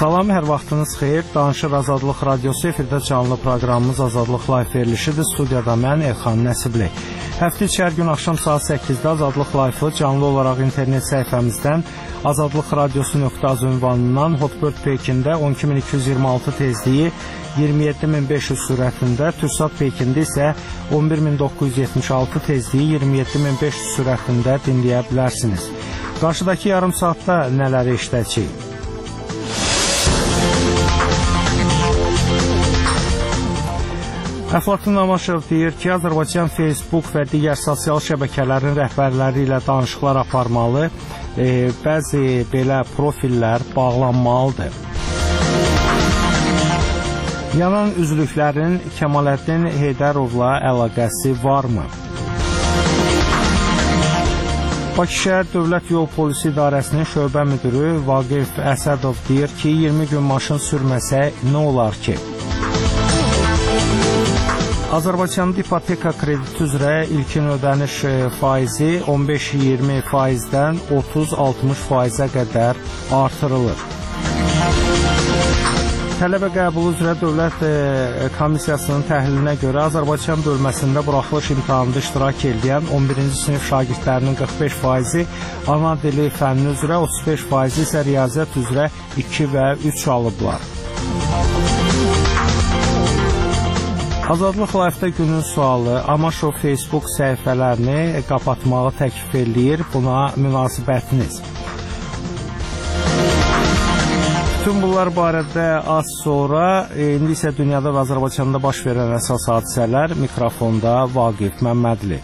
Salam, hər vaxtınız xeyir. Danışır Azadlıq Radiosu efirdə canlı proqramımız Azadlıq Live verilişidir. Studiyada mən Elxan Nəsibli. Həftə içi hər gün axşam saat 8-də Azadlıq Live-ı canlı olaraq internet səhifəmizdən azadlıqradiosu.az ünvanından Hotbird Pekində 12226 tezliyi 27500 sürətində, Türksat Pekində isə 11976 tezliyi 27500 sürətində dinləyə bilərsiniz. Qarşıdakı yarım saatda nələri işləyəcəyik? Əflatun Namaşev deyir ki, Azərbaycan Facebook və digər sosial şəbəkələrin rəhbərləri ilə danışıqlar aparmalı, bəzi belə profillər bağlanmalıdır. Yanan üzvlüklərin Kəmaləddin Heydərovla əlaqəsi varmı? Bakı şəhər Dövlət Yol Polisi İdarəsinin şöbə müdürü Vaqif Əsədov deyir ki, 20 gün maşın sürməsə nə olar ki? Azərbaycanda ipoteka krediti üzrə ilkin ödəniş faizi 15-20%-dən 30-60%-ə qədər artırılır. Tələbə qəbulu üzrə Dövlət Komissiyasının təhlilinə görə Azərbaycan bölməsində buraxılış imtahanında iştirak edən 11-ci sinif şagirdlərinin 45%-i ana dili fənni üzrə, 35%-i isə riyaziyyat üzrə 2 və 3 alıblar. Azadlıq Live-da günün sualı, Amaşov Facebook səhifələrini qapatmağı təklif eləyir, buna münasibətiniz. Bütün bunlar barədə az sonra, indi isə dünyada və Azərbaycanda baş verən əsas hadisələr, mikrofonda Vaqif Məmmədli.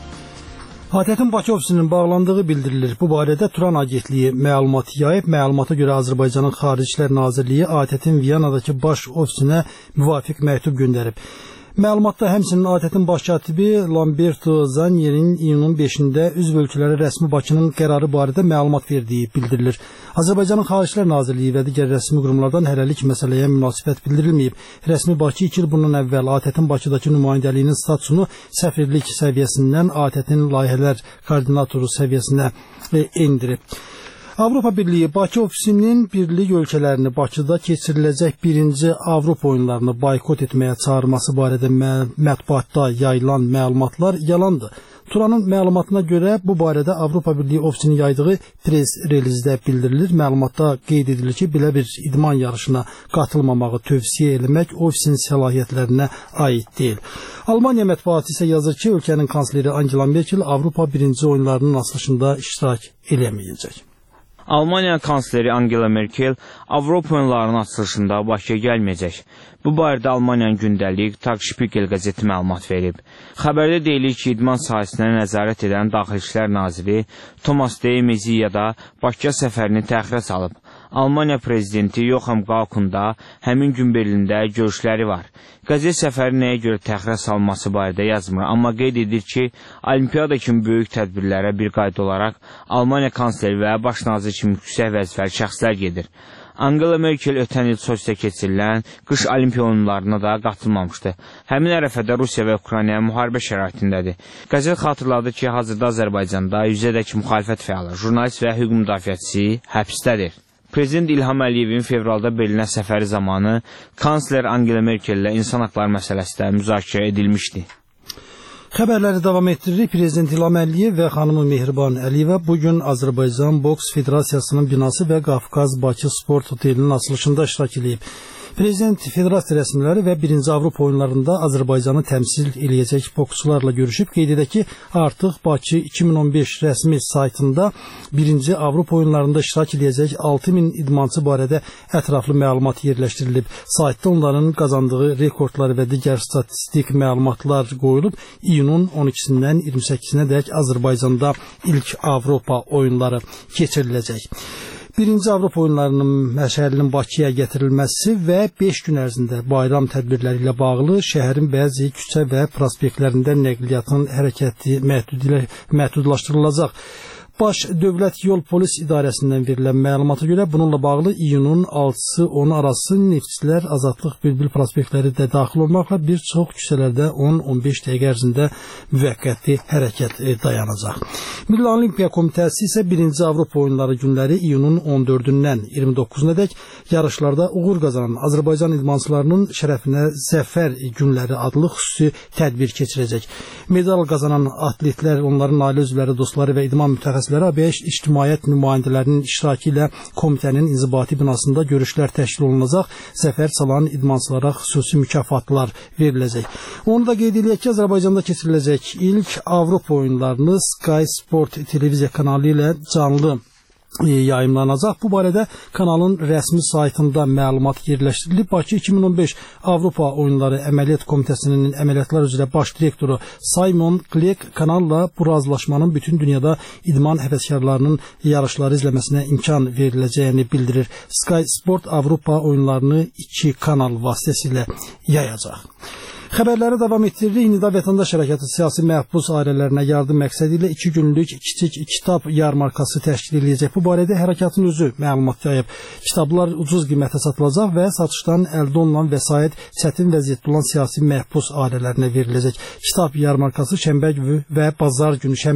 ATƏT-in Bakı ofisinin bağlandığı bildirilir. Bu barədə Turan Agentliyi məlumat yayıb. Məlumata görə Azərbaycanın Xarici İşlər Nazirliyi ATƏT-in Viyanadakı baş ofisinə müvafiq məktub göndərib. Məlumatda həmçinin ATƏT-in baş katibi Lamberto Zanier'in iyunun 5-də üzv ölkələri rəsmi Bakının qərarı barədə məlumat verdiyi bildirilir. Azərbaycanın Xarici İşlər Nazirliyi və digər rəsmi qurumlardan hələlik məsələyə münasibət bildirilməyib. Rəsmi Bakı 2 il bundan əvvəl ATƏT-in Bakıdakı nümayəndəliyinin statusunu səfirlik səviyyəsindən ATƏT-in layihələr koordinatoru səviyyəsinə endirib. Avropa Birliyi Bakı ofisinin birlik ölkələrini Bakıda keçiriləcək 1-ci Avropa oyunlarını boykot etməyə çağırması barədə mətbuatda yayılan məlumatlar yalandır. Turanın məlumatına görə bu barədə Avropa Birliyi ofisinin yaydığı press relizdə bildirilir. Məlumatda qeyd edilir ki, belə bir idman yarışına qatılmamağı tövsiyə etmək ofisin səlahiyyətlərinə aid deyil. Almaniya mətbuatı isə yazır ki, ölkənin kansleri Angela Merkel Avropa 1-ci oyunlarının açılışında iştirak eləməyəcək. Almaniya kansleri Angela Merkel Avropa oyunlarının açılışında Bakıya gəlməyəcək. Bu barədə Almaniyanın gündəlik Tagesspiegel qəzeti məlumat verib. Xəbərdə deyilir ki, idman sahəsinə nəzarət edən Daxili İşlər naziri Thomas de Maizière da Bakıya səfərini təxirə salıb. Almaniya prezidenti Joachim Gauck'un həmin gün Berlində görüşləri var. Qəzet səfəri nəyə görə təxirə salması barədə yazmır, amma qeyd edir ki, Olimpiyada kimi böyük tədbirlərə bir qayda olaraq Almaniya kansleri və baş naziri kimi yüksək vəzifəli şəxslər gedir. Angela Merkel ötən il Soçidə keçirilən qış olimpiya oyunlarına da qatılmamışdı. Həmin ərəfədə Rusiya və Ukrayna müharibə şəraitindədir. Qəzet xatırladı ki, hazırda Azərbaycanda 100-ədək müxalifət fəalı, jurnalist və hüquq müdafiəçisi həbsdədir. Prezident İlham Əliyevin fevralda Berlinə səfəri zamanı kansler Angela Merkel ilə insan haqları məsələsi də müzakirə edilmişdi. Xəbərləri davam etdiririk. Prezident İlham Əliyev və xanımı Mehriban Əliyevə bugün Azərbaycan Boks Federasiyasının binası və Qafqaz Bakı Sport Otelinin açılışında iştirak edib. Prezident Federasiya rəsmiləri və 1-ci Avropa oyunlarında Azərbaycanı təmsil eləyəcək boksçularla görüşüb. Qeyd edək ki, artıq Bakı 2015 rəsmi saytında 1-ci Avropa oyunlarında iştirak eləyəcək 6000 idmançı barədə ətraflı məlumat yerləşdirilib. Saytda onların qazandığı rekordları və digər statistik məlumatlar qoyulub. İyunun 12-dən 28-nə dək Azərbaycanda ilk Avropa oyunları keçiriləcək. 1-ci Avropa oyunlarının məşəlinin Bakıya gətirilməsi və 5 gün ərzində bayram tədbirləri ilə bağlı şəhərin bəzi küçə və prospektlərində nəqliyyatın hərəkəti məhdudlaşdırılacaq. Baş Dövlət Yol Polis İdarəsindən verilən məlumata görə bununla bağlı iyunun 6-sı 10 arası Neftçilər, Azadlıq, Bülbül prospektləri də daxil olmaqla bir çox küçələrdə 10-15 dəqiqə ərzində müvəqqəti hərəkət dayanacaq. Milli Olimpiya Komitəsi isə 1-ci Avropa oyunları günləri iyunun 14-dən 29-na dək yarışlarda uğur qazanan Azərbaycan idmançılarının şərəfinə Zəfər günləri adlı xüsusi tədbir keçirəcək. Medal qazanan atletlər, onların ailə üzvləri, dostları və idman mütəxəssisləri ABŞ ictimaiyyət nümayəndələrinin iştirakı ilə komitənin inzibati binasında görüşlər təşkil olunacaq. Zəfər çalan idmançılara xüsusi mükafatlar veriləcək. Onu da qeyd edək ki, Azərbaycanda keçiriləcək ilk Avropa oyunlarını Sky Sport televiziya kanalı ilə canlı yayımlanacaq. Bu barədə kanalın rəsmi saytında məlumat yerləşdirilib. Bakı 2015 Avropa Oyunları Əməliyyat Komitəsinin əməliyyatlar üzrə baş direktoru Simon Klek kanalla bu razılaşmanın bütün dünyada idman həvəskarlarının yarışları izləməsinə imkan veriləcəyini bildirir. Sky Sport Avropa oyunlarını 2 kanal vasitəsilə yayacaq. Xəbərləri davam etdiririk. İndidə Vətəndaş Hərəkatı siyasi məhbus ailələrinə yardım məqsədi ilə 2 günlük kiçik kitab yarmarkası təşkil ediləcək. Bu barədə hərəkatın özü məlumat yayıb. Kitablar ucuz qiymətə satılacaq və satışdan əldə olunan vəsait çətin vəziyyətdə olan siyasi məhbus ailələrinə veriləcək. Kitab yarmarkası şənbə və bazar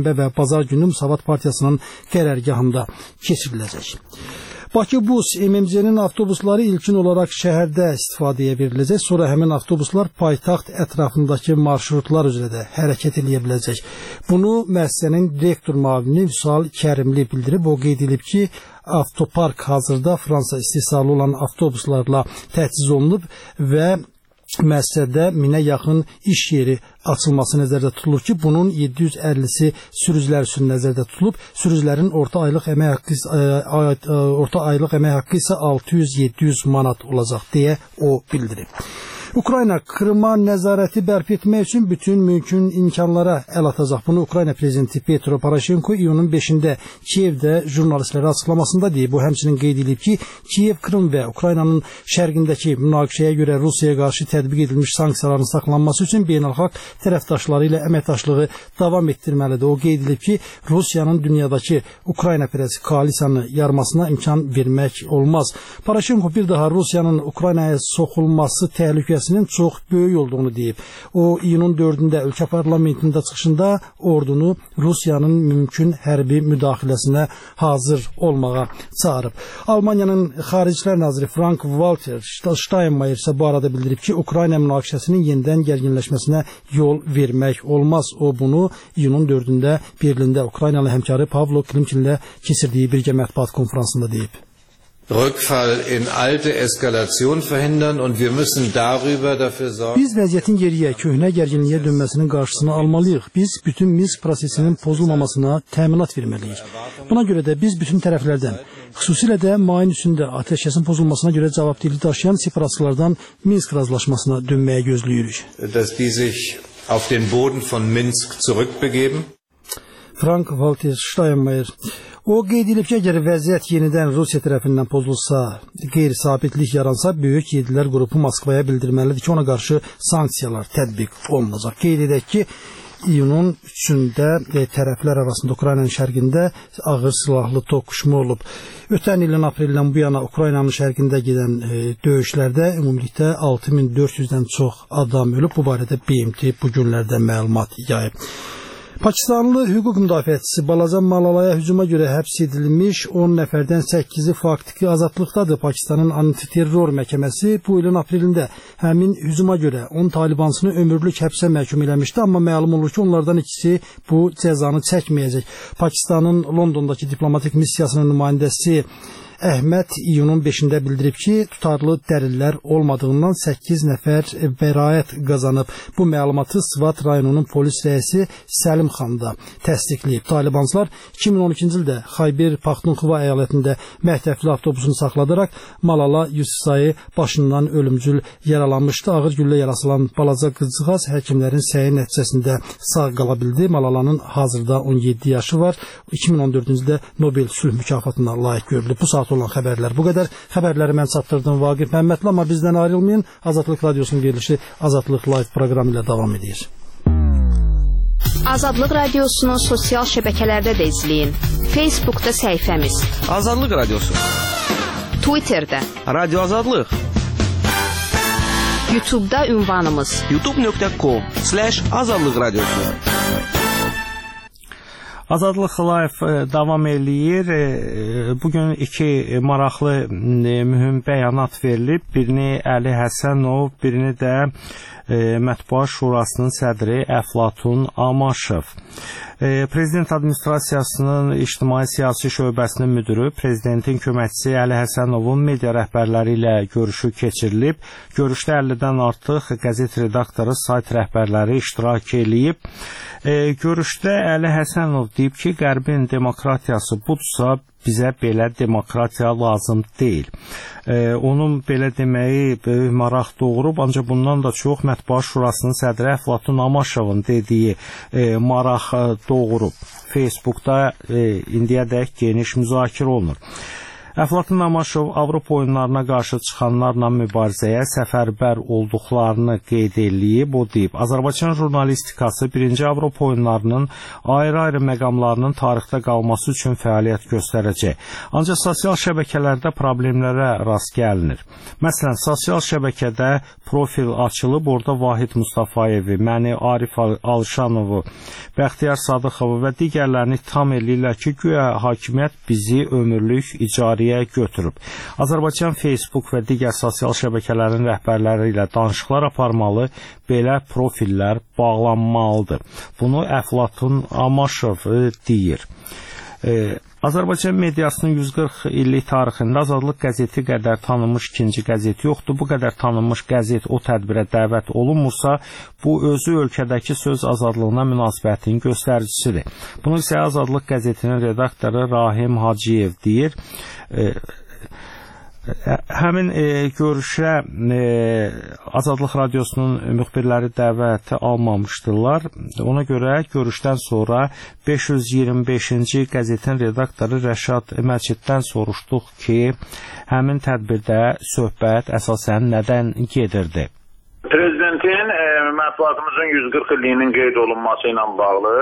günü Müsavat Partiyasının qərargahında keçiriləcək. Bakı Bus MMC-nin avtobusları ilkin olaraq şəhərdə istifadəyə veriləcək. Sonra həmin avtobuslar paytaxt ətrafındakı marşrutlar üzrə də hərəkət edə biləcək. Bunu müəssisənin direktor müavini Vüsal Kərimli bildirib. O qeyd edib ki, avtopark hazırda Fransa istehsalı olan avtobuslarla təchiz olunub və müəssisədə 1000-ə yaxın iş yeri açılması nəzərdə tutulur ki, bunun 750-si sürücülər üçün nəzərdə tutulub. Sürücülərin orta aylıq əmək haqqı isə 600-700 manat olacaq deyə o bildirib. Ukrayna Krıma nəzarəti bərpa etmək üçün bütün mümkün imkanlara əl atacaq. Bunu Ukrayna prezidenti Petro Poroshenko iyunun 5-də Kiyevdə jurnalistlərə açıqlamasında deyib. Bu həmçinin qeyd edib ki, Kiyev, Krım və Ukraynanın şərqindəki münaqişəyə görə Rusiyaya qarşı tətbiq edilmiş sanksiyaların saxlanması üçün beynəlxalq tərəfdaşları ilə əməkdaşlığı davam etdirməlidir. O qeyd edib ki, Rusiyanın dünyadakı Ukrayna-pərəst koalisiyanı yarmasına imkan vermək olmaz. Poroshenko bir daha Rusiyanın Ukraynaya soxulması təhlükəsinin çox böyük olduğunu deyib. O, iyunun 4-də ölkə parlamentində çıxışında ordunu Rusiyanın mümkün hərbi müdaxiləsinə hazır olmağa çağırıb. Almaniyanın Xaricilər naziri Frank-Walter Steinmeier isə bu arada bildirib ki, Ukrayna münaqişəsinin yenidən gərginləşməsinə yol vermək olmaz. O, bunu iyunun 4-də Berlində Ukraynalı həmkarı Pavlo Klimkinlə keçirdiyi birgə mətbuat konferansında deyib. Rückfall in alte Eskalation verhindern und wir müssen darüber dafür sorgen. Biz vəziyyətin geriyə, köhnə gərginliyə dönməsinin qarşısını almalıyıq. Biz bütün Minsk prosesinin pozulmamasına təminat verməliyik. Buna görə də biz bütün tərəflərdən, xüsusilə də mayın üçündə atəşkəsin pozulmasına görə cavabdehlik daşıyan separatistlərdən Minsk razılaşmasına dönməyə gözləyirik. Dass die sich auf den Boden von Minsk zurückbegeben. Frank-Walter Steinmeier. O qeyd edib ki, əgər vəziyyət yenidən Rusiya tərəfindən pozulsa, qeyri-sabitlik yaransa, böyük yedilər qrupu Moskvaya bildirməlidir ki, ona qarşı sanksiyalar tətbiq olunacaq. Qeyd edək ki, iyunun 3-də tərəflər arasında Ukraynanın şərqində ağır silahlı toqquşma olub. Ötən ilin apreldən bu yana Ukraynanın şərqində gedən döyüşlərdə ümumilikdə 6400-dən çox adam ölüb. Bu barədə BMT bu günlərdə məlumat yayıb. Pakistanlı hüquq müdafiəçisi Balaca Malalaya hücuma görə həbs edilmiş 10 nəfərdən 8-i faktiki azadlıqdadır. Pakistanın antiterror məhkəməsi bu ilin aprelində həmin hücuma görə 10 talibansını ömürlük həbsə məhkum eləmişdi, amma məlum olur ki, onlardan ikisi bu cəzanı çəkməyəcək. Pakistanın Londondakı diplomatik missiyasının nümayəndəsi Əhməd iyunun 5-də bildirib ki, tutarlı dəlillər olmadığından 8 nəfər bəraət qazanıb. Bu məlumatı Sıvat rayonunun polis rəisi Səlim xan da təsdiqləyib. Talibanslar 2012-ci ildə Xayber Paxtunxuva əyalətində məhtəfli avtobusunu saxladaraq Malala Yusufzayı başından ölümcül yaralanmışdı. Ağır güllə yarasılan balaca qızcığaz həkimlərin səyi nəticəsində sağ qala bildi. Malalanın hazırda 17 yaşı var. 2014-cü ildə Nobel sülh mükafatına layiq görülüb. Bu saat olan xəbərlər bu qədər. Xəbərləri mən çatdırdım Vaqif Məmmədli, amma bizdən ayrılmayın. Azadlıq Radiosunun verilişi Azadlıq Live proqramı ilə davam edir. Azadlıq Radiosunu sosial şəbəkələrdə də izləyin. Facebookda səhifəmiz Azadlıq Radiosu, Twitterdə Radio Azadlıq, YouTube'da ünvanımız youtube.com/azadlıq radiosu. Azadlıq Live davam eləyir. Bugün iki maraqlı mühüm bəyanat verilib. Birini Əli Həsənov, birini də Mətbuat Şurasının sədri Əflatun Amaşov. Prezident Administrasiyasının İctimai Siyasi Şöbəsinin müdürü, Prezidentin köməkçisi Əli Həsənovun media rəhbərləri ilə görüşü keçirilib. Görüşdə 50-dən artıq qəzet redaktoru, sayt rəhbərləri iştirak eləyib. Görüşdə Əli Həsənov deyib ki, Qərbin demokratiyası budursa, bizə belə demokratiya lazım deyil. Onun belə deməyi böyük maraq doğurub, ancaq bundan da çox Mətbuat Şurasının sədri Əflatun Amaşovun dediyi maraq doğurub. Facebookda indiyədək geniş müzakirə olunur. Əflatun Amaşov Avropa oyunlarına qarşı çıxanlarla mübarizəyə səfərbər olduqlarını qeyd eləyib. O deyib, Azərbaycan jurnalistikası 1-ci Avropa oyunlarının ayrı-ayrı məqamlarının tarixdə qalması üçün fəaliyyət göstərəcək. Ancaq sosial şəbəkələrdə problemlərə rast gəlinir. Məsələn, sosial şəbəkədə profil açılıb, orada Vahid Mustafayevi, məni, Arif Alışanovu, Bəxtiyar Sadıxovu və digərlərini ittiham eləyirlər ki, güya hakimiyyət bizi ömürlük icariyə götürüb. Azərbaycan Facebook və digər sosial şəbəkələrin rəhbərləri ilə danışıqlar aparmalı, belə profillər bağlanmalıdır. Bunu Əflatun Amaşov deyir. Azərbaycan mediasının 140 illik tarixində Azadlıq qəzeti qədər tanınmış ikinci qəzet yoxdur. Bu qədər tanınmış qəzet o tədbirə dəvət olunmursa, bu özü ölkədəki söz azadlığına münasibətinin göstəricisidir. Bunu isə Azadlıq qəzetinin redaktoru Rahim Hacıyev deyir. Həmin görüşə Azadlıq Radiosunun müxbirləri dəvət almamışdılar. Ona görə görüşdən sonra 525-ci qəzetin redaktoru Rəşad Məciddən soruşduq ki, həmin tədbirdə söhbət əsasən nədən gedirdi? Prezidentin mətbuatımızın 140 illiyinin qeyd olunması ilə bağlı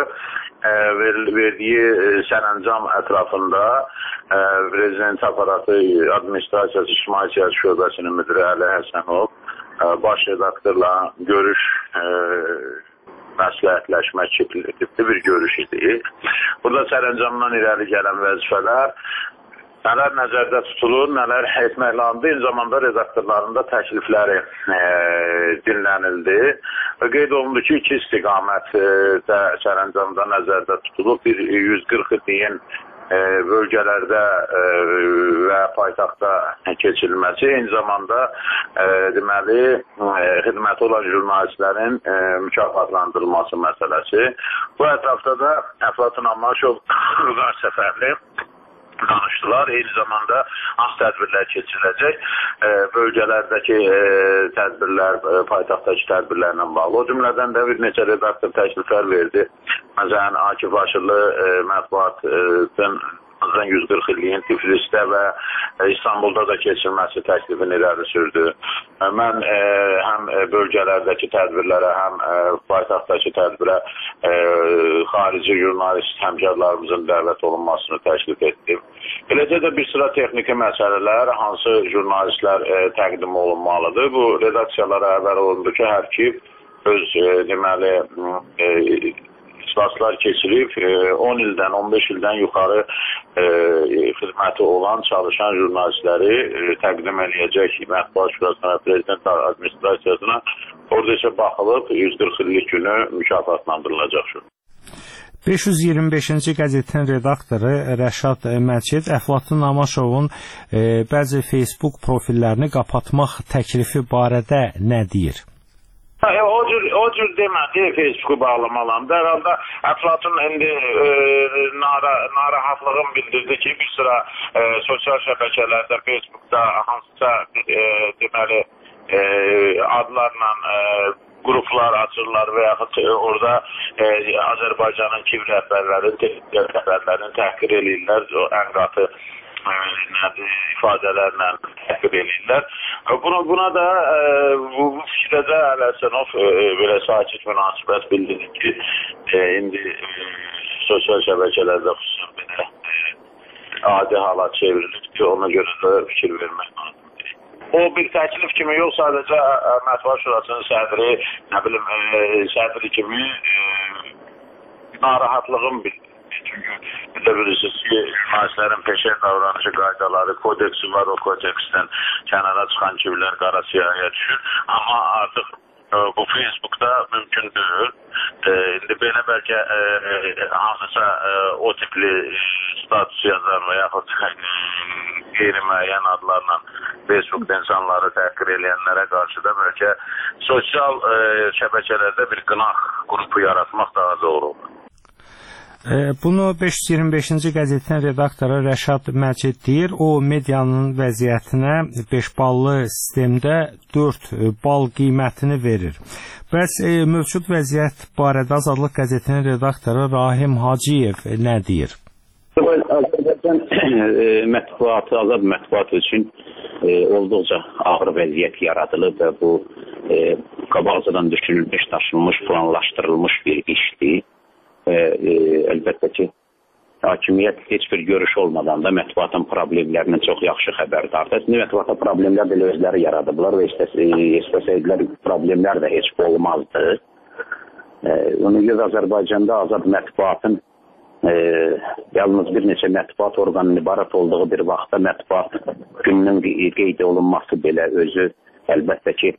verdiyi sərəncam ətrafında Prezident aparatı Administrasiyası İctimai Siyasi Şöbəsinin müdürü Əli Həsənov baş redaktorla görüş məsləhətləşmək tipli bir görüş idi. Burada sərəncamdan irəli gələn vəzifələr nələr nəzərdə tutulur, nələr etmək lazımdır. Eyni zamanda redaktorların da təklifləri dinlənildi. Qeyd olundu ki, iki istiqamətdə sərəncamda nəzərdə tutulub. Bir 140 illiyin bölgələrdə və paytaxtda keçirilməsi, eyni zamanda deməli xidməti olan jurnalistlərin mükafatlandırılması məsələsi. Bu ətrafda da Əflatun Amaşov Ruqar səfərli danışdılar. Eyni zamanda hansı tədbirlər keçiriləcək, bölgələrdəki tədbirlər, paytaxtdakı tədbirlərlə bağlı. O cümlədən də bir neçə redaktor təkliflər verdi. Məsələn, Akif Aşırlı mətbuatın 140 illiyin Tiflisdə və İstanbulda da keçirilməsi təklifini irəli sürdü. Mən həm bölgələrdəki tədbirlərə, həm paytaxtdakı tədbirə xarici jurnalist həmkarlarımızın dəvət olunmasını təklif etdim. Eləcə də bir sıra texniki məsələlər, hansı jurnalistlər təqdim olunmalıdır. Bu redaksiyalara xəbər olundu ki, hər ki öz deməli iclaslar keçirib 10 ildən, 15 ildən yuxarı xidməti olan, çalışan jurnalistləri təqdim eləyəcək Mətbuat Şurasına, Prezident Administrasiyasına. Orada isə baxılıb 140 illik günü mükafatlandırılacaq. 525-ci qəzetin redaktoru Rəşad Məcid Əflatun Amaşovun bəzi Facebook profillərini qapatmaq təklifi barədə nə deyir? O cür demədi Facebook'u bağlamalam. Dərhalda Əflatun indi narahatlığın bildirdi ki, bir sıra sosial şəbəkələrdə, Facebook'da hansısa deməli adlarla qruplar açırlar və yaxud orada Azərbaycanın kim rəhbərlərini təhqir eləyirlər, ən qatı ifadələrlə təhqir edirlər. Buna da bu fikrə də Ələsənov belə sakit münasibət bildirir ki, indi sosial şəbəkələrdə xüsusən belə adi hala çevrilir ki, ona görə də fikir vermək lazımdır. O bir təklif kimi yox, sadəcə Mətbuat Şurasının sədri kimi narahatlığım bildirir. Çünki bilə bilirsiniz ki, jurnalistlərin peşə davranışı qaydaları, kodeksi var, o kodeksdən kənara çıxan kimlər qara siyahıya düşür. Amma artıq bu Facebookda mümkün deyil. İndi belə bəlkə hansısa o tipli status yazar və yaxud qeyri-müəyyən adlarla Facebookda insanları təhqir edənlərə qarşı da bəlkə sosial şəbəkələrdə bir qınaq qrupu yaratmaq daha doğru olur. Bunu 525-ci qəzetin redaktoru Rəşad Məcid deyir. O, medianın vəziyyətinə 5 ballı sistemdə 4 bal qiymətini verir. Bəs mövcud vəziyyət barədə Azadlıq qəzetinin redaktoru Rahim Hacıyev nə deyir? Azərbaycan mətbuatı, azad mətbuat üçün olduqca ağır vəziyyət yaradılıb və bu qabaqcadan düşünülmüş, daşınmış, planlaşdırılmış bir işdir. Əlbəttə ki, hakimiyyət heç bir görüş olmadan da mətbuatın problemlərindən çox yaxşı xəbərdardır. Mətbuata problemlər də özləri yaradıblar və istəsəydilər problemlər də heç olmazdı. Ona görə Azərbaycanda azad mətbuatın yalnız bir neçə mətbuat orqanının ibarət olduğu bir vaxtda mətbuat gününün qeyd olunması belə özü əlbəttə ki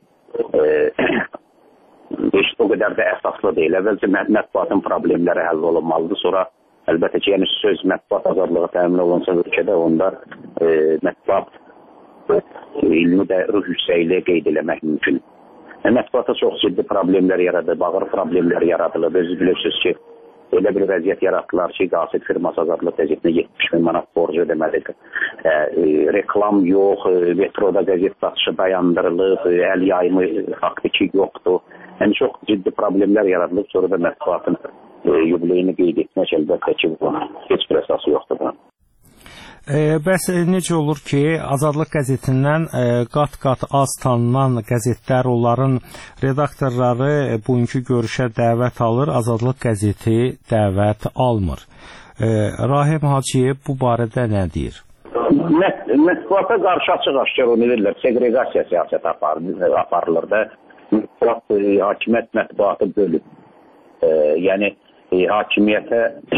heç o qədər də əsaslı deyil. Əvvəlcə mətbuatın problemləri həll olunmalıdır. Sonra əlbəttə ki, yəni söz mətbuat azadlığı təmin olunsa ölkədə onda mətbuat ilmi də ruh yüksəkliyə qeyd eləmək mümkün. Mətbuata çox ciddi problemlər yaradılıb, ağır problemlər yaradılıb. Özü bilirsiniz ki, elə bir vəziyyət yaratdılar ki, Qasid firması Azadlıq qəzetinə 70 min manat borcu ödəməlidir. Reklam yox, metroda qəzet satışı dayandırılıb, əl yayımı faktiki yoxdur. Yəni çox ciddi problemlər yaradılıb, sonra da mətbuatın yubileyini qeyd etmək əlbəttə ki, heç bir əsası yoxdur buna. Bəs necə olur ki, Azadlıq qəzetindən qat-qat az tanınan qəzetlər, onların redaktorları bugünkü görüşə dəvət alır, Azadlıq qəzeti dəvət almır. Rahim Hacıyev bu barədə nə deyir? Mətbuata qarşı açıq-aşkar onu verirlər, segregasiya siyasəti aparılır da. Hakimiyyət mətbuatı bölüb. Yəni, hakimiyyətə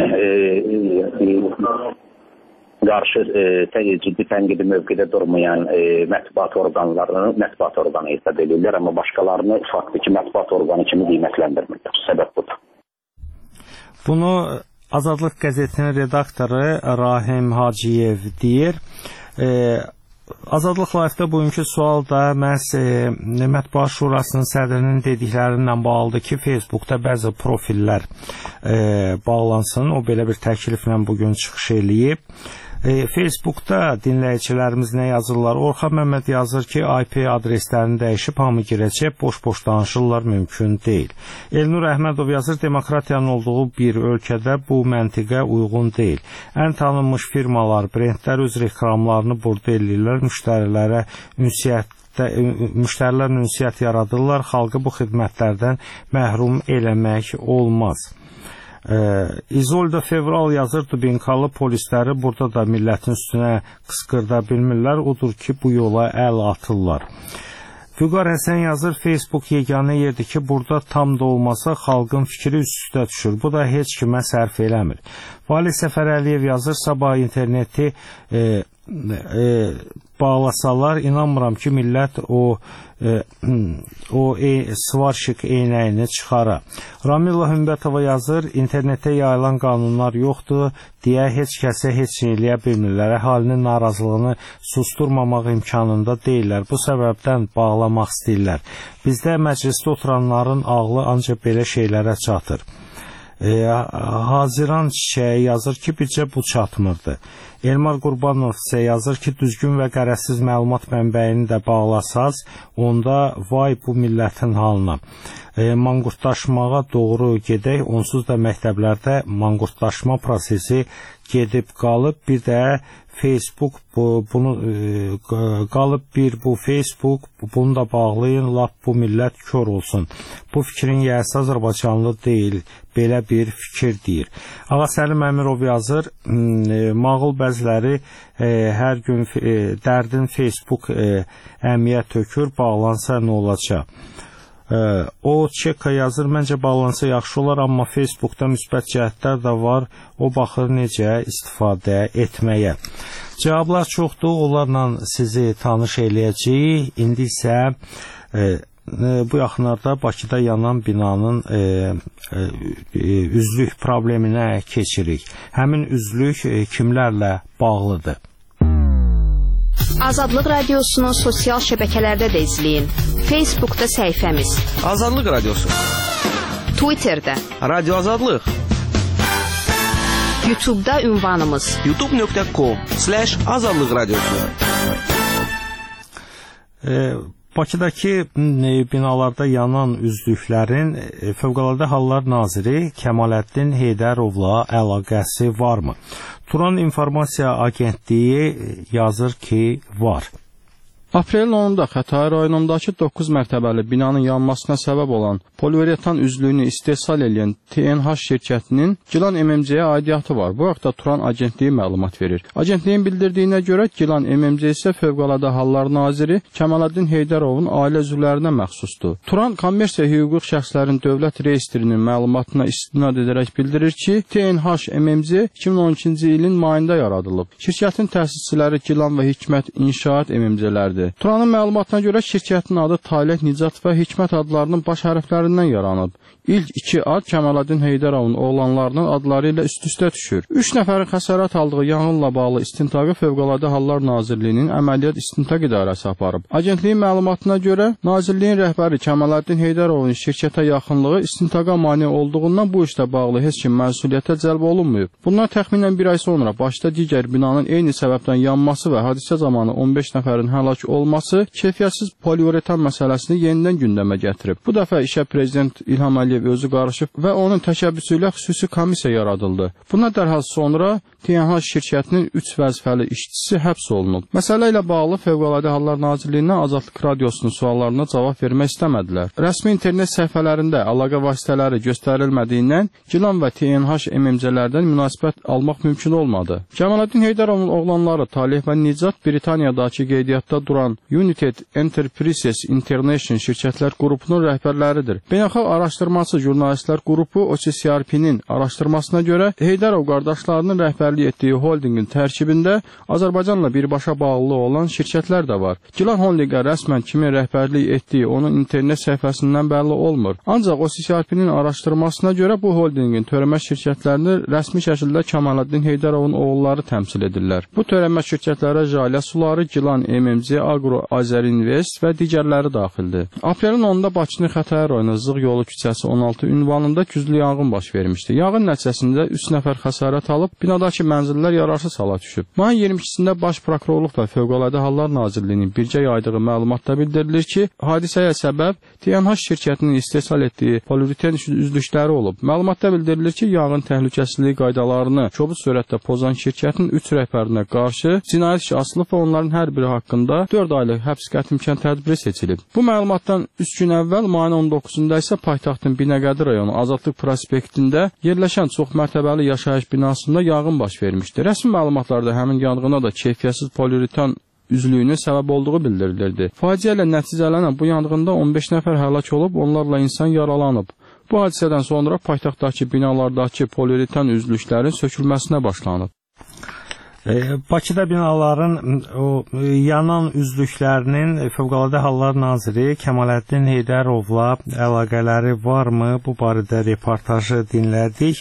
qarşı ciddi tənqidi mövqedə durmayan mətbuat orqanı hesab edirlər, amma başqalarını faktiki mətbuat orqanı kimi qiymətləndirmirlər. Səbəb budur. Bunu Azadlıq qəzetinin redaktoru Rahim Hacıyev deyir. Azadlıq Live-da bugünkü sual da məhz Mətbuat Şurasının sədrinin dediklərindən bağlıdır ki, Facebookda bəzi profillər bağlansın. O belə bir təkliflə bugün çıxış eləyib. Facebookda dinləyicilərimiz nə yazırlar? Orxan Məmməd yazır ki, IP adreslərini dəyişib hamı girəcək, boş-boş danışırlar, mümkün deyil. Elnur Əhmədov yazır, demokratiyanın olduğu bir ölkədə bu məntiqə uyğun deyil. Ən tanınmış firmalar, brendlər öz reklamlarını burada eləyirlər, müştərilər ünsiyyət yaradırlar, xalqı bu xidmətlərdən məhrum eləmək olmaz. İzolda Fevral yazır, Dubinkalı polisləri burada da millətin üstünə qısqırda bilmirlər, odur ki, bu yola əl atırlar. Füqar Həsən yazır, Facebook yeganə yerdir ki, burada tam da olmasa xalqın fikri üst-üstə düşür. Bu da heç kimə sərf eləmir. Vali Səfər Əliyev yazır, sabah interneti bağlasalar, inanmıram ki, millət o svarşik eynəyini çıxara. Ramilla Hümbətova yazır, internetə yayılan qanunlar yoxdur deyə heç kəsə heç eləyə bilmirlər. Əhalinin narazılığını susturmamaq imkanında deyirlər. Bu səbəbdən bağlamaq istəyirlər. Bizdə məclisdə oturanların ağlı ancaq belə şeylərə çatır. Haziran Çiçəyi yazır ki, bircə bu çatmırdı. Elmar Qurbanov isə yazır ki, düzgün və qərəzsiz məlumat mənbəyini də bağlasaz, onda vay bu millətin halına. manqurtlaşmağa doğru gedək, onsuz da məktəblərdə manqurtlaşma prosesi gedib qalıb. Bir də Facebook bunu qalıb bu Facebook bunu da bağlayın, lap bu millət kör olsun. Bu fikrin yəsi Azərbaycanlı deyil, belə bir fikir deyir. Ağa Səlim Əmirov yazır, mağul bəziləri hər gün dərdin Facebook əmiyyət tökür, bağlansa nə olacaq? O Çeka yazır, məncə bağlansa yaxşı olar, amma Facebookda müsbət cəhətlər də var, o baxır necə istifadə etməyə. Cavablar çoxdur, onlarla sizi tanış eləyəcəyik. İndi isə bu yaxınlarda Bakıda yanan binanın üzlük probleminə keçirik. Həmin üzlük kimlərlə bağlıdır? Azadlıq Radiosunu sosial şəbəkələrdə də izləyin. Facebookda səhifəmiz Azadlıq Radiosu, Twitterdə Radyo Azadlıq, YouTube'da ünvanımız youtube.com/Azadlıq Radiosu. Bakıdakı binalarda yanan üzlüklərin Fövqəladə Hallar Naziri Kəmaləddin Heydərovla əlaqəsi varmı? Turan İnformasiya Agentliyi yazır ki, var. Aprelin 10-da Xətai rayonundakı 9 mərtəbəli binanın yanmasına səbəb olan poliuretan üzlüyünü istehsal edən TNH şirkətinin Gilan MMC-yə aidiyyatı var. Bu haqda Turan Agentliyi məlumat verir. Agentliyin bildirdiyinə görə Gilan MMC isə Fövqəladə Hallar Naziri Kəmaləddin Heydərovun ailə üzvlərinə məxsusdur. Turan kommersiya hüquq şəxslərin dövlət reyestrinin məlumatına istinad edərək bildirir ki, TNH MMC 2012-ci ilin mayında yaradılıb. Şirkətin təsisçiləri Gilan və Hikmət İnşaat MMC-lərdir. Turanın məlumatına görə şirkətin adı Taleh, Nicat və Hikmət adlarının baş hərflərindən yaranıb. İlk iki ad Kəmaləddin Heydərovun oğlanlarının adları ilə üst-üstə düşür. 3 nəfərin xəsarət aldığı yanğınla bağlı istintaqı Fövqəladə Hallar Nazirliyinin Əməliyyat İstintaq İdarəsi aparıb. Agentliyin məlumatına görə Nazirliyin rəhbəri Kəmaləddin Heydərovun şirkətə yaxınlığı istintaqa mane olduğundan bu işlə bağlı heç kim məsuliyyətə cəlb olunmayıb. Bundan təxminən bir ay sonra Bakıda digər binanın eyni səbəbdən yanması və hadisə zamanı 15 nəfərin həlak olması keyfiyyətsiz poliuretan məsələsini yenidən gündəmə gətirib. Bu dəfə işə Prezident İlham Əliyev özü qarışıb və onun təşəbbüsü ilə xüsusi komissiya yaradıldı. Buna dərhal sonra TNH şirkətinin 3 vəzifəli işçisi həbs olunub. Məsələ ilə bağlı Fövqəladə Hallar Nazirliyindən Azadlıq Radiosunun suallarına cavab vermək istəmədilər. Rəsmi internet səhifələrində əlaqə vasitələri göstərilmədiyindən Gilan və TNH MMC-lərdən münasibət almaq mümkün olmadı. Kəmaləddin Heydərovun oğlanları Taleh və Nicat Britaniyadakı qeydiyyatda duran United Enterprises International şirkətlər qrupunun rəhbərləridir. Beynəlxalq araşdırması jurnalistlər qrupu OCCRP-nin araşdırmasına görə Heydərov qardaşlarının rəhbərliyi etdiyi holdingin tərkibində Azərbaycanla birbaşa bağlı olan şirkətlər də var. Gilan holdinqə rəsmən kimin rəhbərlik etdiyi onun internet səhifəsindən bəlli olmur. Ancaq OCCRP-nin araşdırmasına görə bu holdingin törəmə şirkətlərini rəsmi şəkildə Kəmaləddin Heydərovun oğulları təmsil edirlər. Bu törəmə şirkətlərə Jalə Suları, Gilan MMC, Agro Azərinvest və digərləri daxildir. Aprelin 10-da Bakının Xətai rayonu Zığ yolu küçəsi 16 ünvanında güclü yanğın baş vermişdi. Yanğın nəticəsində 3 nəfər xəsarət alıb, binadakı mənzillər yararsız hala düşüb. Mayın 22-sində Baş Prokurorluq və Fövqəladə Hallar Nazirliyinin birgə yaydığı məlumatda bildirilir ki, hadisəyə səbəb TNH şirkətinin istehsal etdiyi poliuretan üzlükləri olub. Məlumatda bildirilir ki, yanğın təhlükəsizliyi qaydalarını kobud sürətdə pozan şirkətin 3 rəhbərinə qarşı cinayət işi açılıb və onların hər biri haqqında 4 aylıq həbs qətimkan tədbiri seçilib. Bu məlumatdan 3 gün əvvəl mayın 19-da isə paytaxtın Binəqədi rayonu Azadlıq prospektində yerləşən çoxmərtəbəli yaşayış binasında yanğın baş vermişdi. Rəsmi məlumatlarda həmin yanğına da keyfiyyətsiz poliuretan üzlüyünün səbəb olduğu bildirilirdi. Faciə ilə nəticələnən bu yanğında 15 nəfər həlak olub, onlarla insan yaralanıb. Bu hadisədən sonra paytaxtdakı binalardakı poliuretan üzlüklərin sökülməsinə başlanıb. Bakıda binaların yanan üzlüklərinin Fövqəladə Hallar Naziri Kəmaləddin Heydərovla əlaqələri varmı? Bu barədə reportajı dinlədik.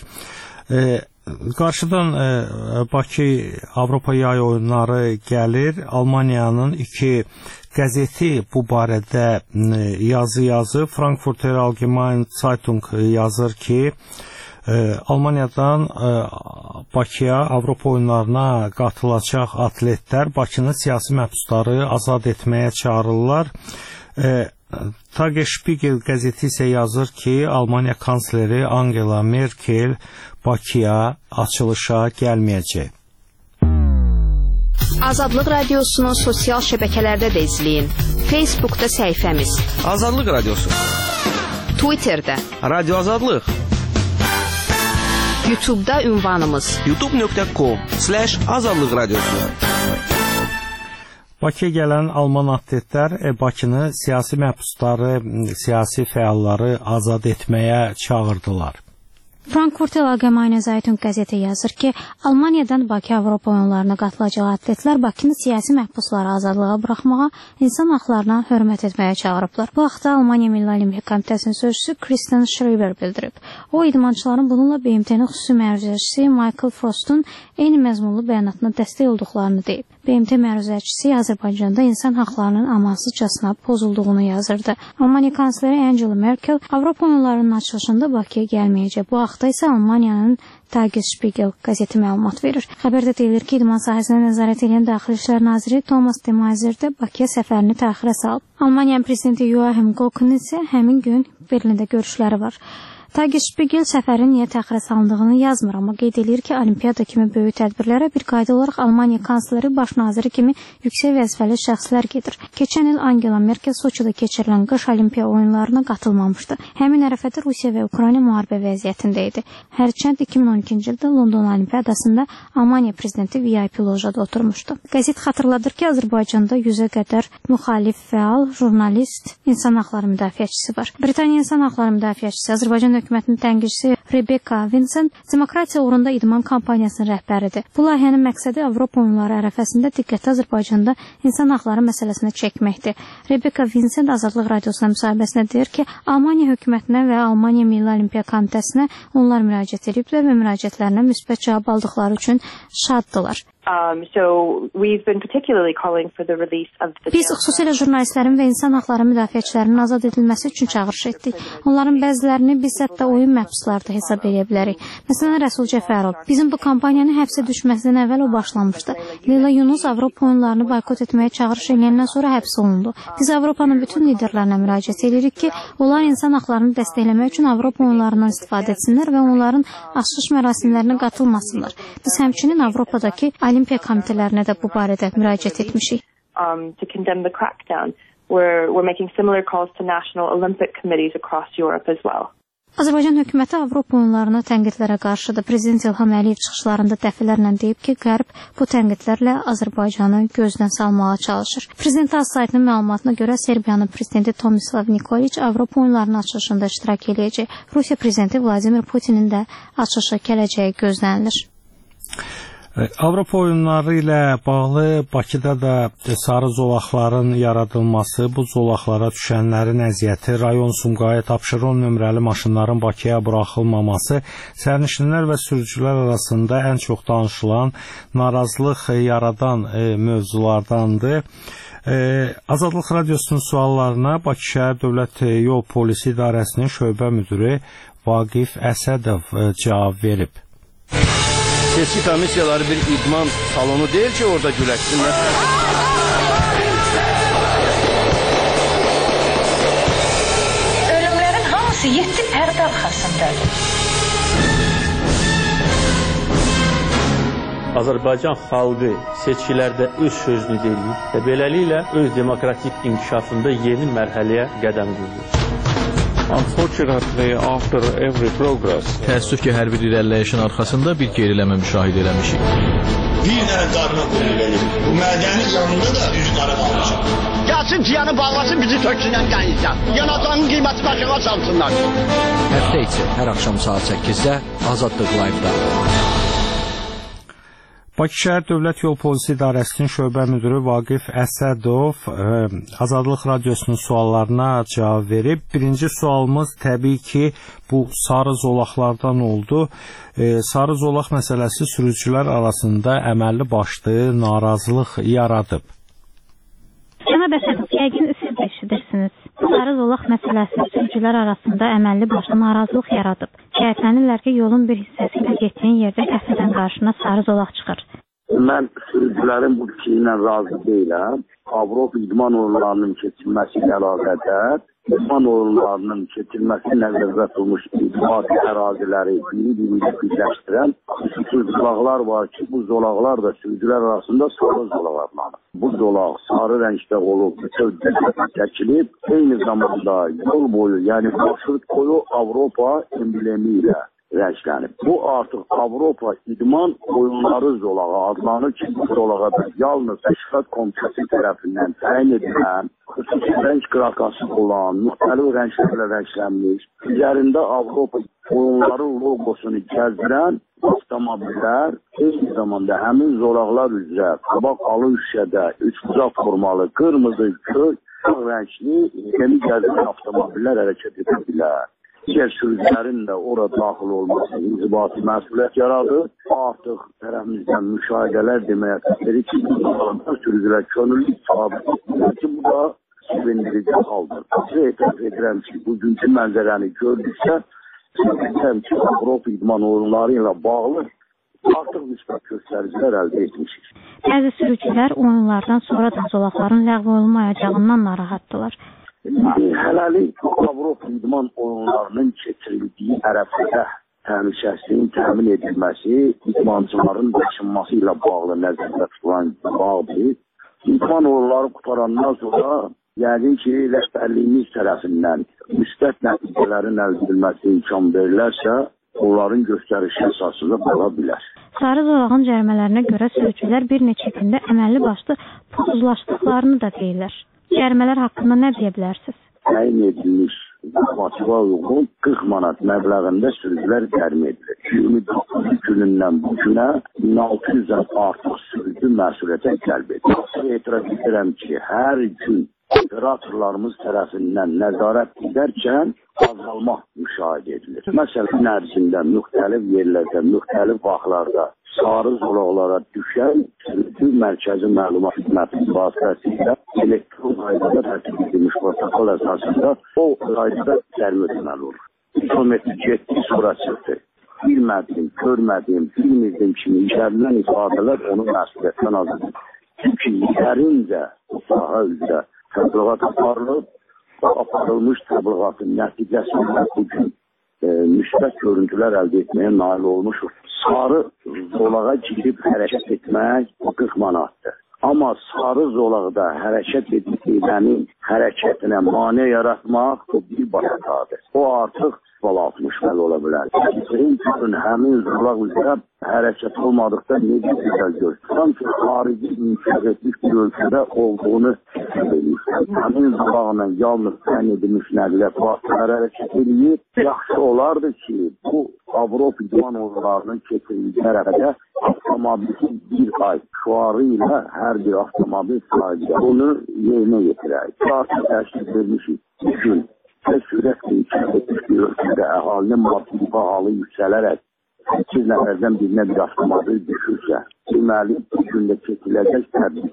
Qarşıdan Bakı Avropa yay oyunları gəlir. Almaniyanın 2 qəzeti bu barədə yazı yazır. Frankfurter Allgemeine Zeitung yazır ki, Almaniyadan Bakıya Avropa oyunlarına qatılacaq atletlər Bakının siyasi məhbusları azad etməyə çağırırlar. Tagesspiegel qəzeti isə yazır ki, Almaniya kansleri Angela Merkel Bakıya açılışa gəlməyəcək. Azadlıq Radiosunu sosial şəbəkələrdə də izləyin. Facebookda səhifəmiz Azadlıq Radiosu, Twitterdə, Radyo Azadlıq, YouTube'da ünvanımız youtube.com/Azadlıq Radiosu. Bakıya gələn Alman atletlər Bakını siyasi məhbusları, siyasi fəalları azad etməyə çağırdılar. Frankfurt Allgemeine Zeitung qəzeti yazır ki, Almaniyadan Bakı Avropa oyunlarına qatılacağı atletlər Bakını siyasi məhbusları azadlığa buraxmağa, insan haqlarına hörmət etməyə çağırıblar. Bu haqda Almaniya Milli Olimpiya Komitəsinin sözçüsü Christian Schreiber bildirib. O, idmançıların bununla BMT-nin xüsusi məruzəçisi Michael Frostun eyni məzmunlu bəyanatına dəstək olduqlarını deyib. BMT məruzəçisi Azərbaycanda insan haqlarının amansızcasına pozulduğunu yazırdı. Almaniya kansleri Angela Merkel Avropa oyunlarının açılışında Bakıya gəlməyəcək. Bu haqda isə Almaniyanın Tagesspiegel qəzeti məlumat verir. Xəbərdə deyilir ki, idman sahəsinə nəzarət edən Daxili İşlər naziri Thomas de Maizier də Bakıya səfərini təxirə salıb. Almaniyanın prezidenti Joachim Gauck'un isə həmin gün Berlində görüşləri var. Tagesspiegel səfərin niyə təxirə salındığını yazmır, amma qeyd edir ki, Olimpiyada kimi böyük tədbirlərə bir qayda olaraq Almaniya kansleri, baş naziri kimi yüksək vəzifəli şəxslər gedir. Keçən il Angela Merkel Soçidə keçirilən qış Olimpiya oyunlarına qatılmamışdı. Həmin ərəfədə Rusiya və Ukrayna müharibə vəziyyətində idi. Hərçənd 2012-ci ildə London Olimpiyadasında Almaniya prezidenti VIP lojada oturmuşdu. Qəzet xatırladır ki, Azərbaycanda 100-ə qədər müxalif fəal, jurnalist, insan haqları müdafiəçisi var. Britaniya insan haqları müdafiəçisi Azərbaycan hökumətinin tənqidçisi Rebecca Vincent demokratiya uğrunda idman kampaniyasının rəhbəridir. Bu layihənin məqsədi Avropa oyunları ərəfəsində diqqəti Azərbaycanda insan haqları məsələsinə çəkməkdir. Rebecca Vincent Azadlıq Radiosuna müsahibəsində deyir ki, Almaniya hökumətinə və Almaniya Milli Olimpiya Komitəsinə onlar müraciət ediblər və müraciətlərinə müsbət cavab aldıqları üçün şaddılar. Biz xüsusilə jurnalistlərin və insan haqları müdafiəçilərinin azad edilməsi üçün çağırış etdik. Onların bəzilərini biz hətta oyun məhbusları da hesab edə bilərik. Məsələn, Rəsul Cəfərov. Bizim bu kampaniyanın həbsə düşməsindən əvvəl o başlamışdı. Leyla Yunus Avropa oyunlarını boykot etməyə çağırış edəndən sonra həbs olundu. Biz Avropanın bütün liderlərinə müraciət edirik ki, onlar insan haqlarını dəstəkləmək üçün Avropa oyunlarından istifadə etsinlər və onların açılış mərasimlərinə qatılmasınlar. Biz həmçinin Avropadakı Olimpiya komitələrinə də bu barədə müraciət etmişik. Azərbaycan hökuməti Avropa oyunlarına tənqidlərə qarşıdır. Prezident İlham Əliyev çıxışlarında dəfələrlə deyib ki, Qərb bu tənqidlərlə Azərbaycanı gözdən salmağa çalışır. Prezident Az saytının məlumatına görə Serbiyanın prezidenti Tomislav Nikoliç Avropa oyunlarının açılışında iştirak edəcək. Rusiya prezidenti Vladimir Putinin də açılışı gələcəyi gözlənilir. Avropa oyunları ilə bağlı Bakıda da sarı zolaqların yaradılması, bu zolaqlara düşənlərin əziyyəti, rayon Sumqayıt Abşeron nömrəli maşınların Bakıya buraxılmaması sərnişinlər və sürücülər arasında ən çox danışılan, narazılıq yaradan mövzulardandır. Azadlıq Radiosunun suallarına Bakı şəhər Dövlət Yol Polisi İdarəsinin şöbə müdürü Vaqif Əsədov cavab verib. Seçki komissiyaları bir idman salonu deyil ki, orada güləşsinlər. Ölümlərin hamısı 7 pərdə arxasındadır. Azərbaycan xalqı seçkilərdə öz sözünü deyir və beləliklə öz demokratik inkişafında yeni mərhələyə qədəm qoyur. Təəssüf ki, hər bir irəliləyişin arxasında bir geriləmə müşahidə eləmişik. Bir dənə qarına qoyulur verir. Bu mədəni canında da üz qara qalmışıq. Gəlsin ciyanı bağlasın, bizi töksünən qənizdən. Yanacağının qiyməti başına çalsınlar. Həftə içi hər axşam saat 8-də Azadlıq Live-da. Bakı şəhər Dövlət Yol Polisi İdarəsinin şöbə müdürü Vaqif Əsədov Azadlıq Radiosunun suallarına cavab verib. Birinci sualımız təbii ki, bu sarı zolaqlardan oldu. Sarı zolaq məsələsi sürücülər arasında əməlli başlı narazılıq yaradıb. Cənab Əsədov, yəqin siz də eşidirsiniz. Sarı zolaq məsələsi sürücülər arasında əməlli başlı narazılıq yaradıb. Şikayətlənirlər ki, yolun bir hissəsi ilə getdiyin yerdə qəsdən qarşına sarı zolaq çıxır. Mən sürücülərin bu fikri ilə razı deyiləm. Avropa idman oyunlarının keçirilməsi ilə əlaqədar idman oyunlarının keçirilməsi nəzərdə tutulmuş ictimai əraziləri biri-biriyle birləşdirən xüsusi zolaqlar var ki, bu zolaqlar da sürücülər arasında sarı zolaq adlanır. Bu zolaq sarı rəngdə olub, bütöv çəkilib, eyni zamanda yol boyu, yəni marşrut boyu Avropa emblemi ilə rənglənib. Bu artıq Avropa idman oyunları zolağı adlanır ki, bu zolağa da yalnız Təşkilat Komitəsi tərəfindən təyin edilən, xüsusi rəng qrakası olan, müxtəlif rənglərlə rənglənmiş, üzərində Avropa oyunları logosunu gəzdirən avtomobillər eyni zamanda həmin zolaqlar üzrə qabaq alın şüşədə, üçbucaq formalı, qırmızı, göy, rəngli, yeni gəzdirən avtomobillər hərəkət edə bilər. Digər sürücülərin də orada daxil olması inzibati məsuliyyət yaradır. Artıq tərəfimizdən müşahidələr deməyə təsviri ki, bu sürücülər könüllü sabit etmirlər ki, bu da sevindirici haldır. Sizə etiraf edirəm ki, bugünkü mənzərəni gördüksə, edirəm ki, Avropa idman oyunları ilə bağlı artıq müsbət göstəricilər əldə etmişik. Bəzi sürücülər oyunlardan sonra da zolaqların ləğv olunmayacağından narahatdılar. Hələlik Avropa idman oyunlarının keçirildiyi ərəfədə təhlükəsizliyin təmin edilməsi, idmançıların daşınması ilə bağlı nəzərdə tutulan bağdır. İdman oyunları qutarandan sonra yəqin ki, rəhbərliyimiz tərəfindən müsbət nəticələrin əldə edilməsi imkan verilərsə, onların göstərişi əsasında qala bilər. Sarı zolağın cərimələrinə görə sürücülər bir neçə gündə əməlli başlı pozlaşdıqlarını da deyirlər. Cərimələr haqqında nə deyə bilərsiniz? Təyin edilmiş normativa uyğun 40 manat məbləğində sürücülər cərimə edilir. 29 günündən bu günə 1600-dən artıq sürücü məsuliyyətə cəlb edilir. Etiraf edirəm ki, hər gün operatorlarımız tərəfindən nəzarət edərkən azalma müşahidə edilir. Məsələn, ərzində müxtəlif yerlərdə, müxtəlif vaxtlarda sarı zolaqlara düşən sürücü mərkəzi məlumat xidməti vasitəsilə elektron qaydada tərtib edilmiş protokol əsasında o qaydada cərimə ödəməli olur. Kilometr getdi, sonra çıxdı. Bilmədim, görmədim, bilmirdim kimi içərindən ifadələr onun məsuliyyətdən azalır. Çünki yerincə o saha üzrə təbliğat aparılıb, aparılmış təbliğatın nəticəsində bugün müsbət görüntülər əldə etməyə nail olmuşuq. Sarı zolağa girib hərəkət etmək 40 manatdır. Amma sarı zolaqda hərəkət edilmənin hərəkətinə mane yaratmaq o bir başqadır. O artıq bal 60 ola bilər. Həmin zolaq üzrə hərəkət olmadıqda necə güzel görür. Sanki xarici inkişaf etmiş bir ölkədə olduğunu verir. Həmin zolaqla yalnız təyin edilmiş nəqliyyat vasitələri hərəkət edir. Yaxşı olardı ki, bu Avropa idman oyunlarının keçirildiyi ərəfədə avtomobilin bir ay şuarı ilə hər bir avtomobil sahibi bunu yerinə yetirək. Artıq təşkil vermişik. Bugün və sürətlə inkişaf etmiş bir ölkədə əhalinin maddi bahalı yüksələrək 8 nəfərdən birinə bir avtomobil düşürsə, deməli, bu gündə keçiləcək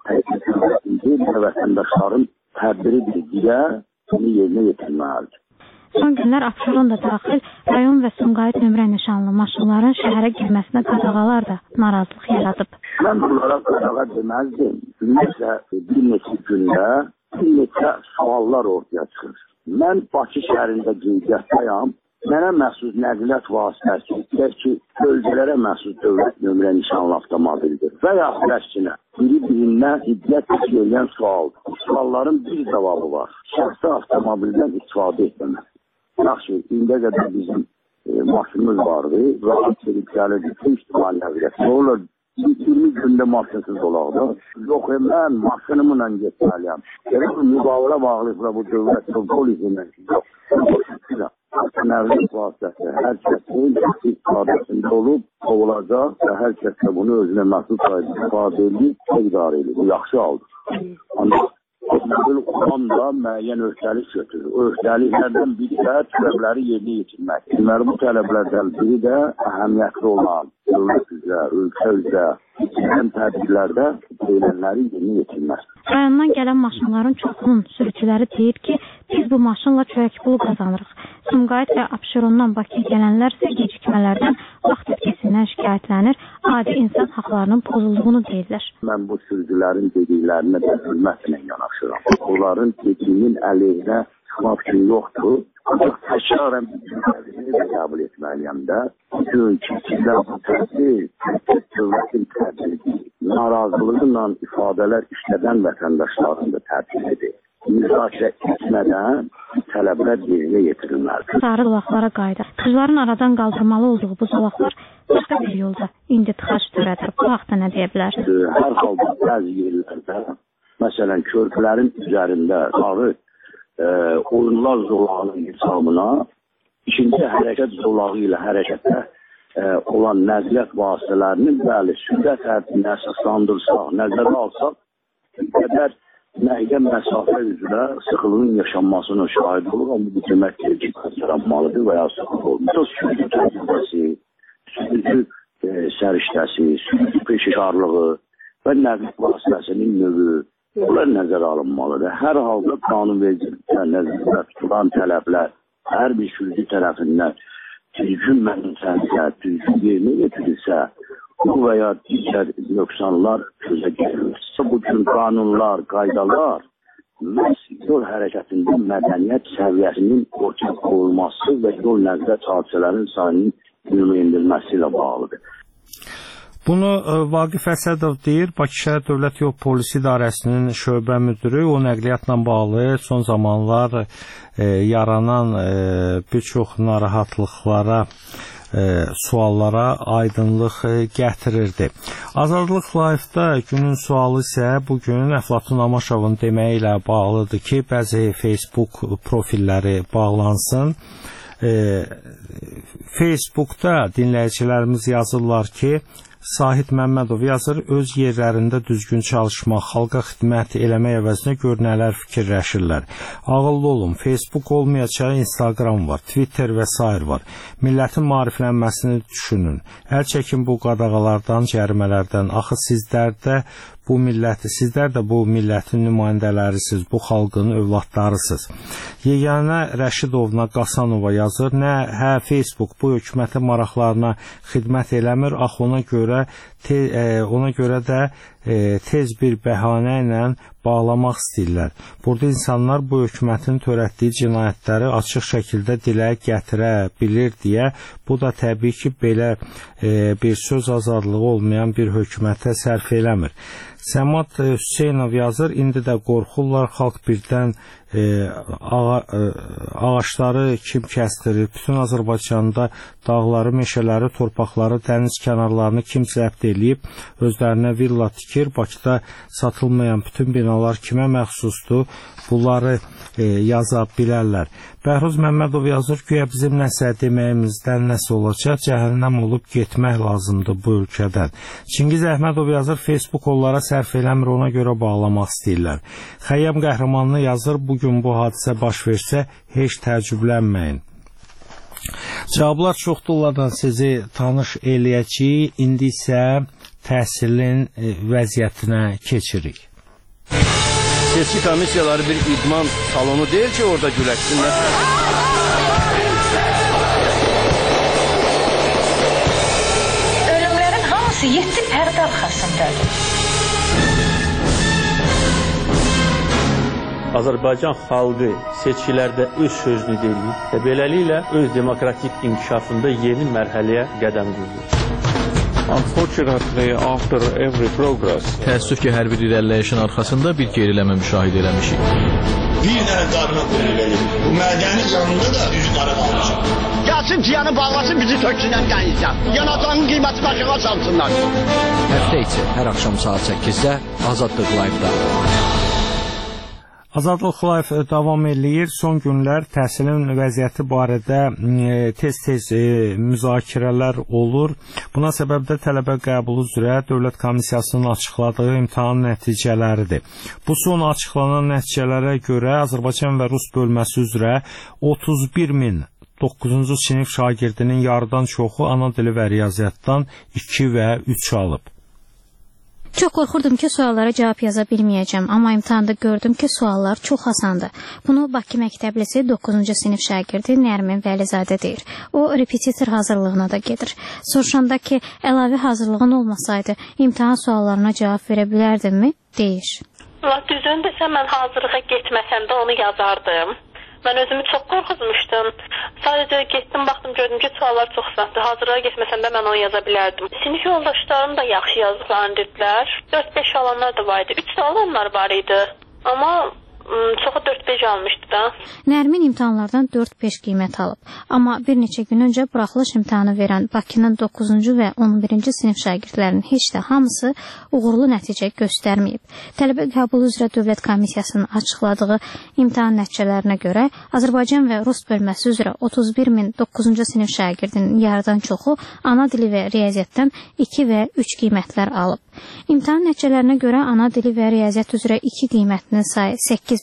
tədbir və vətəndaşların tədbiridir deyə bunu yerinə yetirməlidir. Son günlər Abşeron da daxil rayon və Sumqayıt nömrə nişanlı maşınların şəhərə girməsinə qadağalar da narazılıq yaradıb. Mən bunlara qadağa deməzdim. Ümumiyyətlə bir neçə gündə bir neçə suallar ortaya çıxır. Mən Bakı şəhərində qeydiyyatdayam. Mənə məxsus nəqliyyat vasitəsi deyək ki, bölgələrə məxsus dövlət nömrə nişanlı avtomobildir. Və yaxud əksinə, biri-birindən iddiət edilən sualdır. Bu sualların bir cavabı var. Şəxsi avtomobildən istifadə etməmək. Yaxşı, indi qədər bizim maşınımız vardı. Rahat edib gəlirdik ki, ictimai nəqliyyat. Sonra 20 gündə maşınsız olaqda. Yox, mən maşınımla getməliyəm. Elə bir müqavilə bağlayıblar bu dövlət polisindən ki, yox. Nəqliyyat vasitəsi hər kəsin istifadəsində olub, olacaq və hər kəs də bunu özünə məxsus istifadə edib, idarə edib. Bu yaxşı haldır. Ancaq avtomobil olan da müəyyən öhdəlik götürür. O öhdəliklərdən biri də tələbləri yerinə yetirmək. Deməli, bu tələblərdən biri də əhəmiyyətli olan dövlət üzrə, ölkə üzrə keçirilən tədbirlərdə deyilənləri yerinə yetirmək. Rayondan gələn maşınların çoxunun sürücüləri deyir ki, biz bu maşınla çörək pulu qazanırıq. Sumqayıt və Abşerondan Bakıya gələnlər isə gecikmələrdən, vaxt itkisindən şikayətlənir. adi insan haqlarının pozulduğunu deyirlər. Mən bu sürücülərin dediklərinə də hörmətlə yanaşıram. Onların dediyinin əleyhinə çıxmaq üçün yoxdur. Ancaq təkrarən bir də qəbul etməliyəm də. Bütün keçirlər bu tədbir, dövlətin tədbiri, narazılığıyla ifadələr işlədən vətəndaşların da tədbiridir. Müzakirə etmədən tələblər yerinə yetirilməlidir. Sarı zolaqlara qayıdır. Qızların aradan qaldırmalı olduğu bu zolaqlar başqa bir yolda indi tıxac törədir. Bu haqda nə deyə bilərsiniz? Hər halda bəzi yerlərdə, məsələn, körpülərin üzərində sarı oyunlar zolağının hesabına ikinci hərəkət zolağı ilə hərəkətdə olan nəqliyyat vasitələrinin bəli, sürət həddini əsaslandırsaq, nəzərə alsaq, bir qədər müəyyən məsafə üzrə sıxılığın yaşanmasına şahid olur, amma bu deməkdir ki, qazanmalıdır və ya sıxılıq olmuşsa, sürücü təcrübəsi, sürücü səriştəsi, sürücü peşəkarlığı və nəqliyyat vasitəsinin növü, bunlar nəzərə alınmalıdır. Hər halda qanunvericilikdə nəzərdə tutulan tələblər hər bir sürücü tərəfindən düzgün mənimsənsə, düzgün yerinə yetirilsə, bu və ya digər nöqsanlar gözə gəlilir. Bu cür qanunlar, qaydalar məhz yol hərəkətində mədəniyyət səviyyəsinin ortaya qoyulması və yol nəqliyyat hadisələrinin sayının ümumləndirilməsi ilə bağlıdır. Bunu Vaqif Əsədov deyir, Bakı Şəhər Dövlət Yol Polisi İdarəsinin şöbə müdürü. O nəqliyyatla bağlı son zamanlar yaranan bir çox narahatlıqlara, suallara aydınlıq gətirirdi. Azadlıq Live-da günün sualı isə bugün Əflatun Amaşovun deməyi ilə bağlıdır ki, bəzi Facebook profilləri bağlansın. Facebookda dinləyicilərimiz yazırlar ki, Sahid Məmmədov yazır, öz yerlərində düzgün çalışmaq, xalqa xidmət eləmək əvəzinə gör nələr fikirləşirlər. Ağıllı olun, Facebook olmayacaq, Instagram var, Twitter və s. var. Millətin maariflənməsini düşünün. Əl çəkin bu qadağalardan, cərimələrdən. Axı sizlər də bu millətin nümayəndələrisiz, bu xalqın övladlarısız. Yeganə Rəşidovna Qasanova yazır, hə Facebook bu hökumətin maraqlarına xidmət eləmir, axı ona görə də tez bir bəhanə ilə bağlamaq istəyirlər. Burada insanlar bu hökumətin törətdiyi cinayətləri açıq şəkildə dilə gətirə bilir deyə, bu da təbii ki, belə bir söz azadlığı olmayan bir hökumətə sərf eləmir. Səmad Hüseynov yazır, indi də qorxurlar, xalq birdən ağaçları kim kəsdirir, bütün Azərbaycanda dağları, meşələri, torpaqları, dəniz kənarlarını kim zəbt eləyib, özlərinə villa tikir, Bakıda satılmayan bütün binalar kimə məxsusdur, bunları yaza bilərlər. Bəhruz Məmmədov yazır, güya bizim nəsə deməyimizdən nəsə olacaq, cəhənnəm olub getmək lazımdır bu ölkədən. Çingiz Əhmədov yazır, Facebook onlara sərf eləmir, ona görə bağlamaq istəyirlər. Xəyyəm Qəhrəmanlı yazır, bugün bu hadisə baş versə, heç təəccüblənməyin. Cavablar çoxdur, onlardan sizi tanış eləyəcəyik, indi isə təhsilin vəziyyətinə keçirik. Seçki komissiyaları bir idman salonu deyil ki, orada güləşsinlər. Ölümlərin hamısı 7 pərdə arxasındadır. Azərbaycan xalqı seçkilərdə öz sözünü deyir və beləliklə öz demokratik inkişafında yeni mərhələyə qədəm qoyur. Təəssüf ki, hər bir irəliləyişin arxasında bir geriləmə müşahidə eləmişik. Bir dənə qarına qoyun verir. Bu mədəni canında da üz qara qalmışıq. Gəlsin ciyanı bağlasın, bizi töksünən qənizdən. Yanacağın qiyməti başına salsınlar. Həftə içi hər axşam saat 8-də Azadlıq Live-da. Azadlıq Live davam eləyir. Son günlər təhsilin vəziyyəti barədə tez-tez müzakirələr olur. Buna səbəb də tələbə qəbulu üzrə Dövlət Komissiyasının açıqladığı imtahan nəticələridir. Bu son açıqlanan nəticələrə görə Azərbaycan və Rus bölməsi üzrə 31.009-cu sinif şagirdinin yarıdan çoxu ana dili və riyaziyyatdan 2 və 3 alıb. Çox qorxurdum ki, suallara cavab yaza bilməyəcəm, amma imtahanda gördüm ki, suallar çox asandır. Bunu Bakı məktəblisi 9-cu sinif şagirdi Nərmin Vəlizadə deyir. O, repetitor hazırlığına da gedir. Soruşanda ki, əlavə hazırlığın olmasaydı, imtahan suallarına cavab verə bilərdinmi? Deyir. Düzünü desəm, mən hazırlığa getməsəm də onu yazardım. Mən özümü çox qorxutmuşdum. Sadəcə getdim, baxdım, gördüm ki, suallar çox asandır. Hazırlığa getməsəm də mən onu yaza bilərdim. Sinif yoldaşlarım da yaxşı yazdıqlarını dedilər. 4-5 alanlar da var idi. 3 sual onlar var idi. Amma çoxu 4-5 almışdı da. Nərmin imtahanlardan 4-5 qiymət alıb. Amma bir neçə gün öncə buraxılış imtahanı verən Bakının 9-cu və 11-ci sinif şagirdlərinin heç də hamısı uğurlu nəticə göstərməyib. Tələbə qəbulu üzrə Dövlət Komissiyasının açıqladığı imtahan nəticələrinə görə Azərbaycan və Rus bölməsi üzrə 31.009-cu sinif şagirdinin yarıdan çoxu ana dili və riyaziyyatdan 2 və 3 qiymətlər alıb. İmtahan nəticələrinə görə ana dili və riyaziyyat üzrə 2 qiymətinin sayı 8.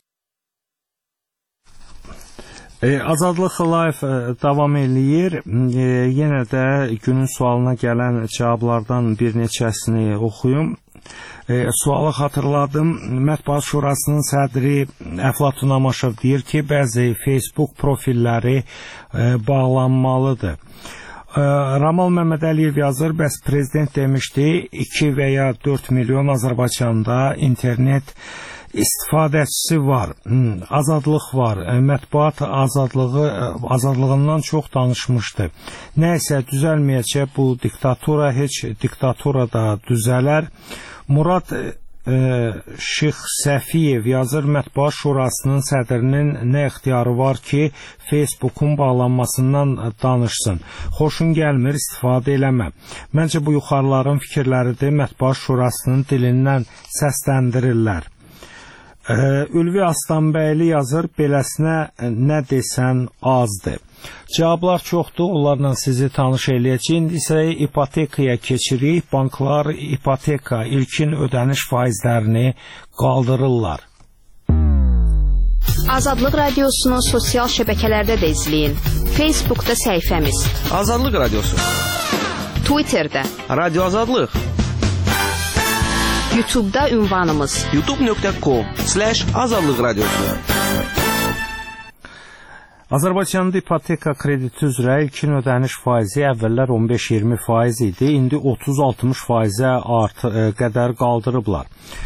Azadlıq Live davam eləyir. Yenə də günün sualına gələn cavablardan bir neçəsini oxuyum. Sualı xatırladım. Mətbuat Şurasının sədri Əflatun Amaşov deyir ki, bəzi Facebook profilləri bağlanmalıdır. Ramal Məmmədəliyev yazır, bəs prezident demişdi 2 və ya 4 milyon Azərbaycanda internet istifadəçisi var, azadlıq var, mətbuat azadlığından çox danışmışdı. Nəysə düzəlməyəcək bu diktatura, heç diktatura da düzələr. Murad Şıx Səfiyev yazır, Mətbuat Şurasının sədrinin nə ixtiyarı var ki, Facebook'un bağlanmasından danışsın. Xoşun gəlmir, istifadə eləmə. Məncə bu yuxarıların fikirləridir, Mətbuat Şurasının dilindən səsləndirirlər. Ülvi Aslanbəyli yazır, beləsinə nə desən azdır. Cavablar çoxdur, onlarla sizi tanış eləyəcək. İndi isə ipotekaya keçirik. Banklar ipoteka ilkin ödəniş faizlərini qaldırırlar. Azadlıq Radiosunu sosial şəbəkələrdə də izləyin. Facebook'da səhifəmiz Azadlıq Radiosu, Twitter'da Radio Azadlıq, YouTube'da ünvanımız youtube.com/Azadlıq Radiosu. Azərbaycanda ipoteka krediti üzrə ilkin ödəniş faizi əvvəllər 15-20% idi, indi 30-60%-ə qədər qaldırıblar.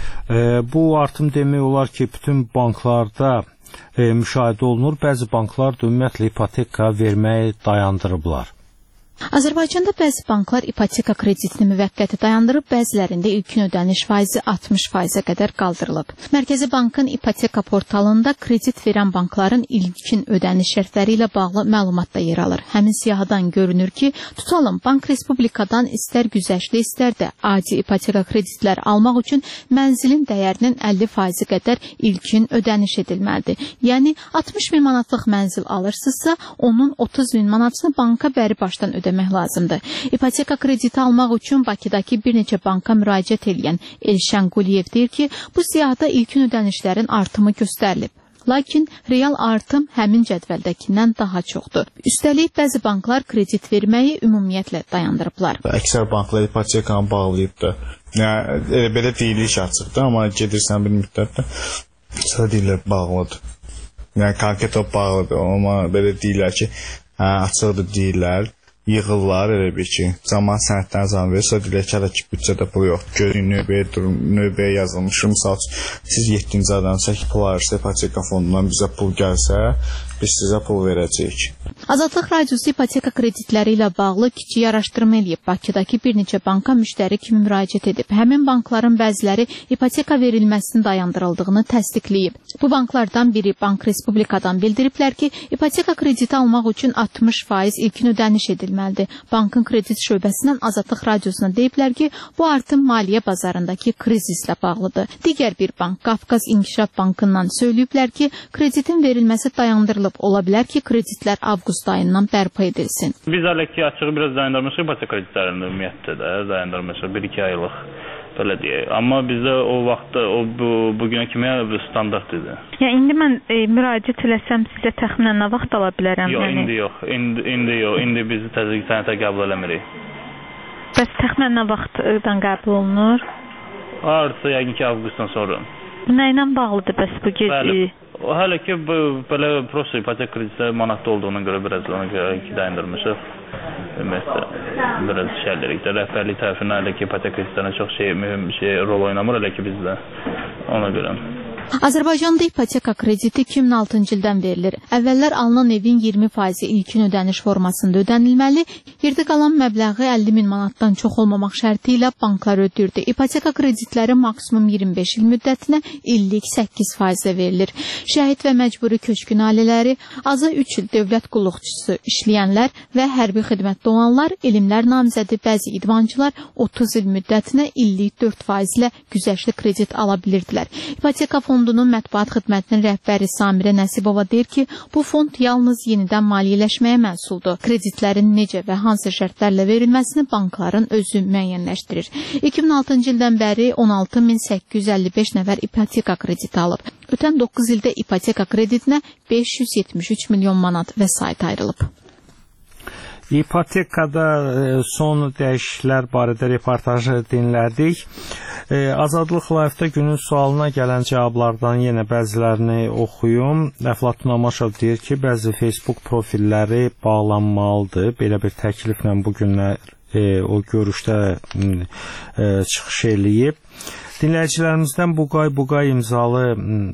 Bu artım demək olar ki, bütün banklarda müşahidə olunur. Bəzi banklar da ümumiyyətlə ipoteka verməyi dayandırıblar. Azərbaycanda bəzi banklar ipoteka kreditini müvəqqəti dayandırıb, bəzilərində ilkin ödəniş faizi 60%-ə qədər qaldırılıb. Mərkəzi Bankın ipoteka portalında kredit verən bankların ilkin ödəniş şərtləri ilə bağlı məlumat da yer alır. Həmin siyahıdan görünür ki, tutalım, Bank Respublikadan istər güzəştli, istər də adi ipoteka kreditlər almaq üçün mənzilin dəyərinin 50% qədər ilkin ödəniş edilməlidir. Yəni, 60 min manatlıq mənzil alırsınızsa, onun 30 min manatını banka bəri başdan ödəmək lazımdır. İpoteka krediti almaq üçün Bakıdakı bir neçə banka müraciət edən Elşən Quliyev deyir ki, bu siyahıda ilkin ödənişlərin artımı göstərilib. Lakin real artım həmin cədvəldəkindən daha çoxdur. Üstəlik, bəzi banklar kredit verməyi ümumiyyətlə dayandırıblar. Əksər banklar ipotekanı bağlayıb da. Yəni, belə deyilir ki, açıqdır, amma gedirsən bir müddətdə sonra deyirlər bağlıdır. Yəni, konkret o bağlıdır, amma belə deyirlər ki, açıqdır deyirlər. Yığırlar elə bir ki, zaman sənəddən zaman verir, sonra deyirlər ki, hələ ki, büdcədə pul yox. Görün, növbəyə yazılmışım. Misal üçün, siz 7-ci aydan çəkib pul ayırsa, ipoteka fondundan bizə pul gəlsə, biz sizə pul verəcəyik. Azadlıq Radiosu ipoteka kreditləri ilə bağlı kiçik araşdırma eləyib. Bakıdakı bir neçə banka müştəri kimi müraciət edib. Həmin bankların bəziləri ipoteka verilməsinin dayandırıldığını təsdiqləyib. Bu banklardan biri Bank Respublikadan bildiriblər ki, ipoteka krediti almaq üçün 60% ilkin ödəniş edilməlidir. Bankın kredit şöbəsindən Azadlıq Radiosuna deyiblər ki, bu artım maliyyə bazarındakı krizislə bağlıdır. Digər bir bank, Qafqaz İnkişaf Bankından söyləyiblər ki, kreditin verilməsi dayandırılıb. Ola bilər ki, kreditlər avqust ayından bərpa edilsin. Biz hələ ki, açığı biraz dayandırmışıq ipoteka kreditlərində ümumiyyətlə də dayandırmışıq 1-2 aylıq belə deyək. Amma bizdə o vaxtda bugünə kimi standart idi. Yəni indi mən müraciət eləsəm sizə təxminən nə vaxt ala bilərəm? Yox, indi yox. İndi yox. İndi biz təzyiq sənətə qəbul eləmirik. Bəs təxminən nə vaxtdan qəbul olunur? Artı yəqin ki, avqustdan sonra. Nə ilə bağlıdır bəs bu gecə? Hələ ki, belə prosta ipotek kreditləri manatda olduğuna görə biraz ona görə dayandırmışıq. Ümumiyyətlə, biraz şərlərikdə. Rəhbərlik tərəfindən hələ ki, ipotek kreditlərinə çox mühüm rol oynamır, hələ ki, bizdə ona görə. Azərbaycanda ipoteka krediti 2006-cı ildən verilir. Əvvəllər alınan evin 20% ilkin ödəniş formasında ödənilməli, yerdə qalan məbləği 50.000 manatdan çox olmamaq şərti ilə banklar ödəyirdi. İpoteka kreditləri maksimum 25 il müddətinə illik 8% verilir. Şəhid və məcburi köçkün ailələri, azı 3 il dövlət qulluqçusu işləyənlər və hərbi xidmətdə olanlar, elmlər namizədi bəzi idmançılar 30 il müddətinə illik 4% ilə güzəştli kredit ala bilirdilər. İpoteka Fondunun mətbuat xidmətinin rəhbəri Samirə Nəsibova deyir ki, bu fond yalnız yenidən maliyyələşməyə məsuldur. Kreditlərin necə və hansı şərtlərlə verilməsini bankların özü müəyyənləşdirir. 2006-cı ildən bəri 16.855 nəfər ipoteka krediti alıb. Ötən 9 ildə ipoteka kreditinə 573 milyon manat vəsait ayrılıb. İpotekada son dəyişikliklər barədə reportajı dinlədik. Azadlıq Live-da günün sualına gələn cavablardan yenə bəzilərini oxuyum. Əflatun Amaşov deyir ki, bəzi Facebook profilləri bağlanmalıdır. Belə bir təkliflə bu günlər o görüşdə çıxış eləyib. Dinləyicilərimizdən Buqay imzalı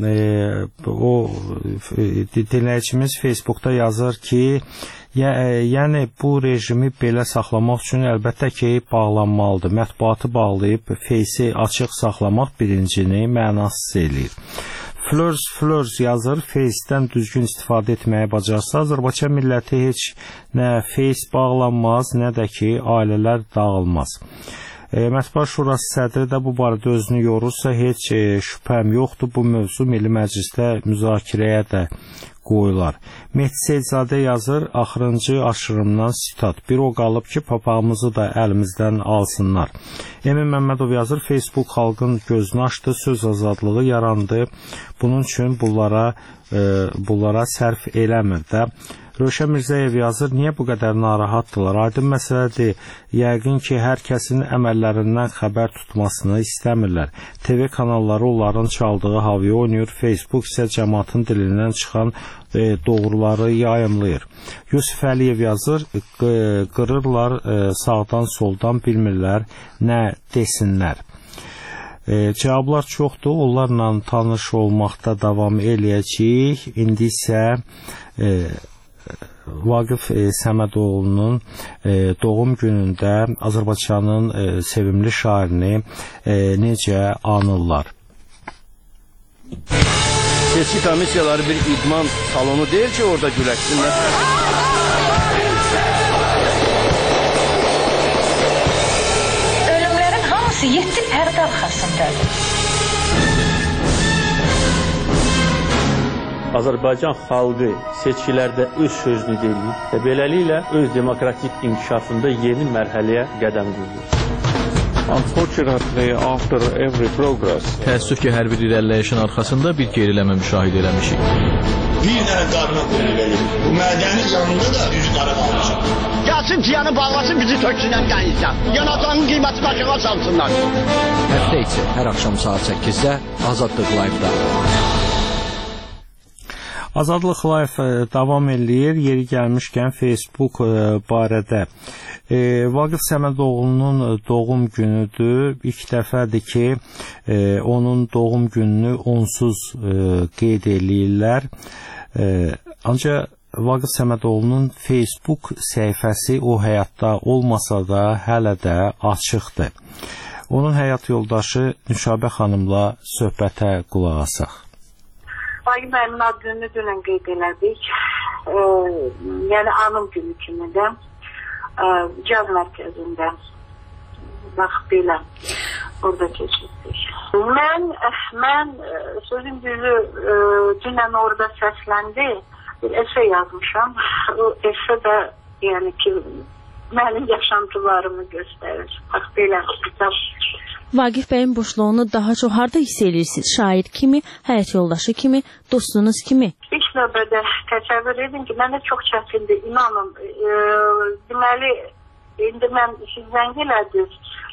o dinləyicimiz Facebookda yazır ki, yəni bu rejimi belə saxlamaq üçün əlbəttə ki, bağlanmalıdır. Mətbuatı bağlayıb Face-i açıq saxlamaq birincini mənasız eləyir. Flörs yazır, Face-dən düzgün istifadə etməyi bacarsa, Azərbaycan milləti heç nə Face bağlanmaz, nə də ki, ailələr dağılmaz. Mətbuat Şurası sədri də bu barədə özünü yorursa, heç şübhəm yoxdur, bu mövzu Milli Məclisdə müzakirəyə də qoyular. Mehdi Seyidzadə yazır, axırıncı aşırımdan sitat. Bir o qalıb ki, papağımızı da əlimizdən alsınlar. Emin Məmmədov yazır, Facebook xalqın gözünü açdı, söz azadlığı yarandı. Bunun üçün bunlara sərf eləmir də. Rövşən Mirzəyev yazır, niyə bu qədər narahatdırlar? Aydın məsələdir, yəqin ki, hər kəsin əməllərindən xəbər tutmasını istəmirlər. TV kanalları onların çaldığı havaya oynayır, Facebook isə cəmaatın dilindən çıxan doğruları yayımlayır. Yusuf Əliyev yazır, qırırlar sağdan soldan bilmirlər, nə desinlər. Cavablar çoxdur, onlarla tanış olmaqda davam eləyəcəyik. İndi isə Vaqif Səmədoğlu'nun doğum günündə Azərbaycanın sevimli şairini necə anırlar? Seçki komissiyaları bir idman salonu deyil ki, orada güləşsinlər. Ölümlərin hamısı 7 pərdə arxasındadır. Azərbaycan xalqı seçkilərdə öz sözünü deyir və beləliklə öz demokratik inkişafında yeni mərhələyə qədəm qoyur. Unfortunately, after every progress, təəssüf ki, hər bir irəliləyişin arxasında bir geriləmə müşahidə eləmişik. Bir dənə qarına qulluq edir. Bu mədəni canında da üz qara qalmışıq. Gəlsin ciyanı bağlasın, bizi töksünən qənizdən. Yanatanın qiyməti başına salsınlar. Həftə içi hər axşam saat 8-də Azadlıq Live-da. Azadlıq Live davam eləyir. Yeri gəlmişkən Facebook barədə. Vaqif Səmədoğlu'nun doğum günüdür. İlk dəfədir ki, onun doğum gününü onsuz qeyd eləyirlər. Ancaq Vaqif Səmədoğlu'nun Facebook səhifəsi o həyatda olmasa da hələ də açıqdır. Onun həyat yoldaşı Nüşabə xanımla söhbətə qulaq asaq. Vaqif müəllimin ad gününü dünən qeyd elədik. Yəni anım günü kimi də caz mərkəzində bax belə orada keçirdik. Mən sözün düzü dünən orada səsləndi. Bir esə yazmışam. O esə də yəni ki mənim yaşantılarımı göstərir. Bax belə kitab. Vaqif bəyin boşluğunu daha çox harda hiss edirsiniz? Şair kimi, həyat yoldaşı kimi, dostunuz kimi? İlk növbədə təsəvvür edin ki, mənə çox çətindir, inanın. Deməli, indi mən siz zəng elədiniz,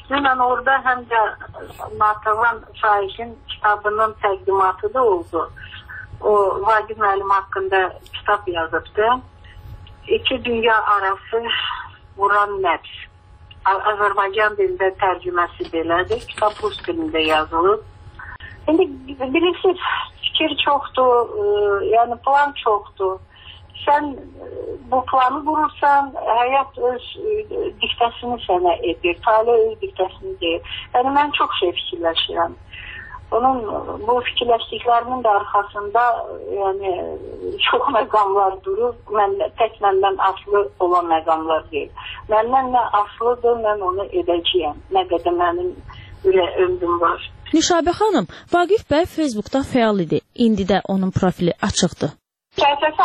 Dünən orada həm də Natəvan Şahin kitabının təqdimatı da oldu. O Vagif müəllim haqqında kitab yazıbdı. İki dünya arası vuran nəbz. Azərbaycan dilində tərcüməsi belədir. Kitab rus dilində yazılıb. İndi bilirsiniz, fikir çoxdur, yəni plan çoxdur. Sən bu planı qurursan, həyat öz diktəsini sənə edir, talih öz diktəsini deyir. Yəni, mən çox şey fikirləşirəm. Onun bu fikirləşdiklərinin də arxasında yəni, çox məqamlar durur. Tək məndən aslı olan məqamlar deyil. Məndən nə aslıdır, mən onu edəcəyəm. Nə qədər mənim ömrüm var. Nüşabə xanım, Vagif bəy Facebookda fəal idi. İndi də onun profili açıqdır. Səhifəsi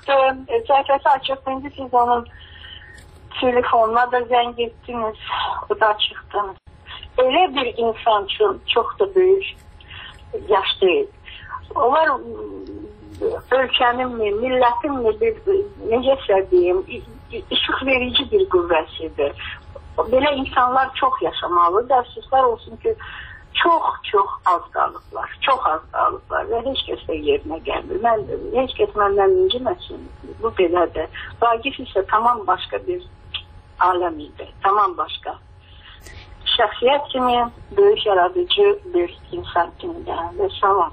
açıqdır. İndi siz onun telefonuna da zəng etdiniz. O da açıqdır. Elə bir insan üçün çox da böyük yaş deyil. Onlar ölkəninmi, millətinmi, necəsə deyim, işıq verici bir qüvvəsidir. Belə insanlar çox yaşamalı. Dərsizlər olsun ki, çox az qalıblar. Çox az qalıblar və heç kəs də yerinə gəlmir. Heç kəs məndən inciməsin. Bu belədir. Vagif isə tamam başqa bir aləm idi. Tamam başqa. Şəxsiyyət kimi, böyük yaradıcı bir insan kimi də. Və salam.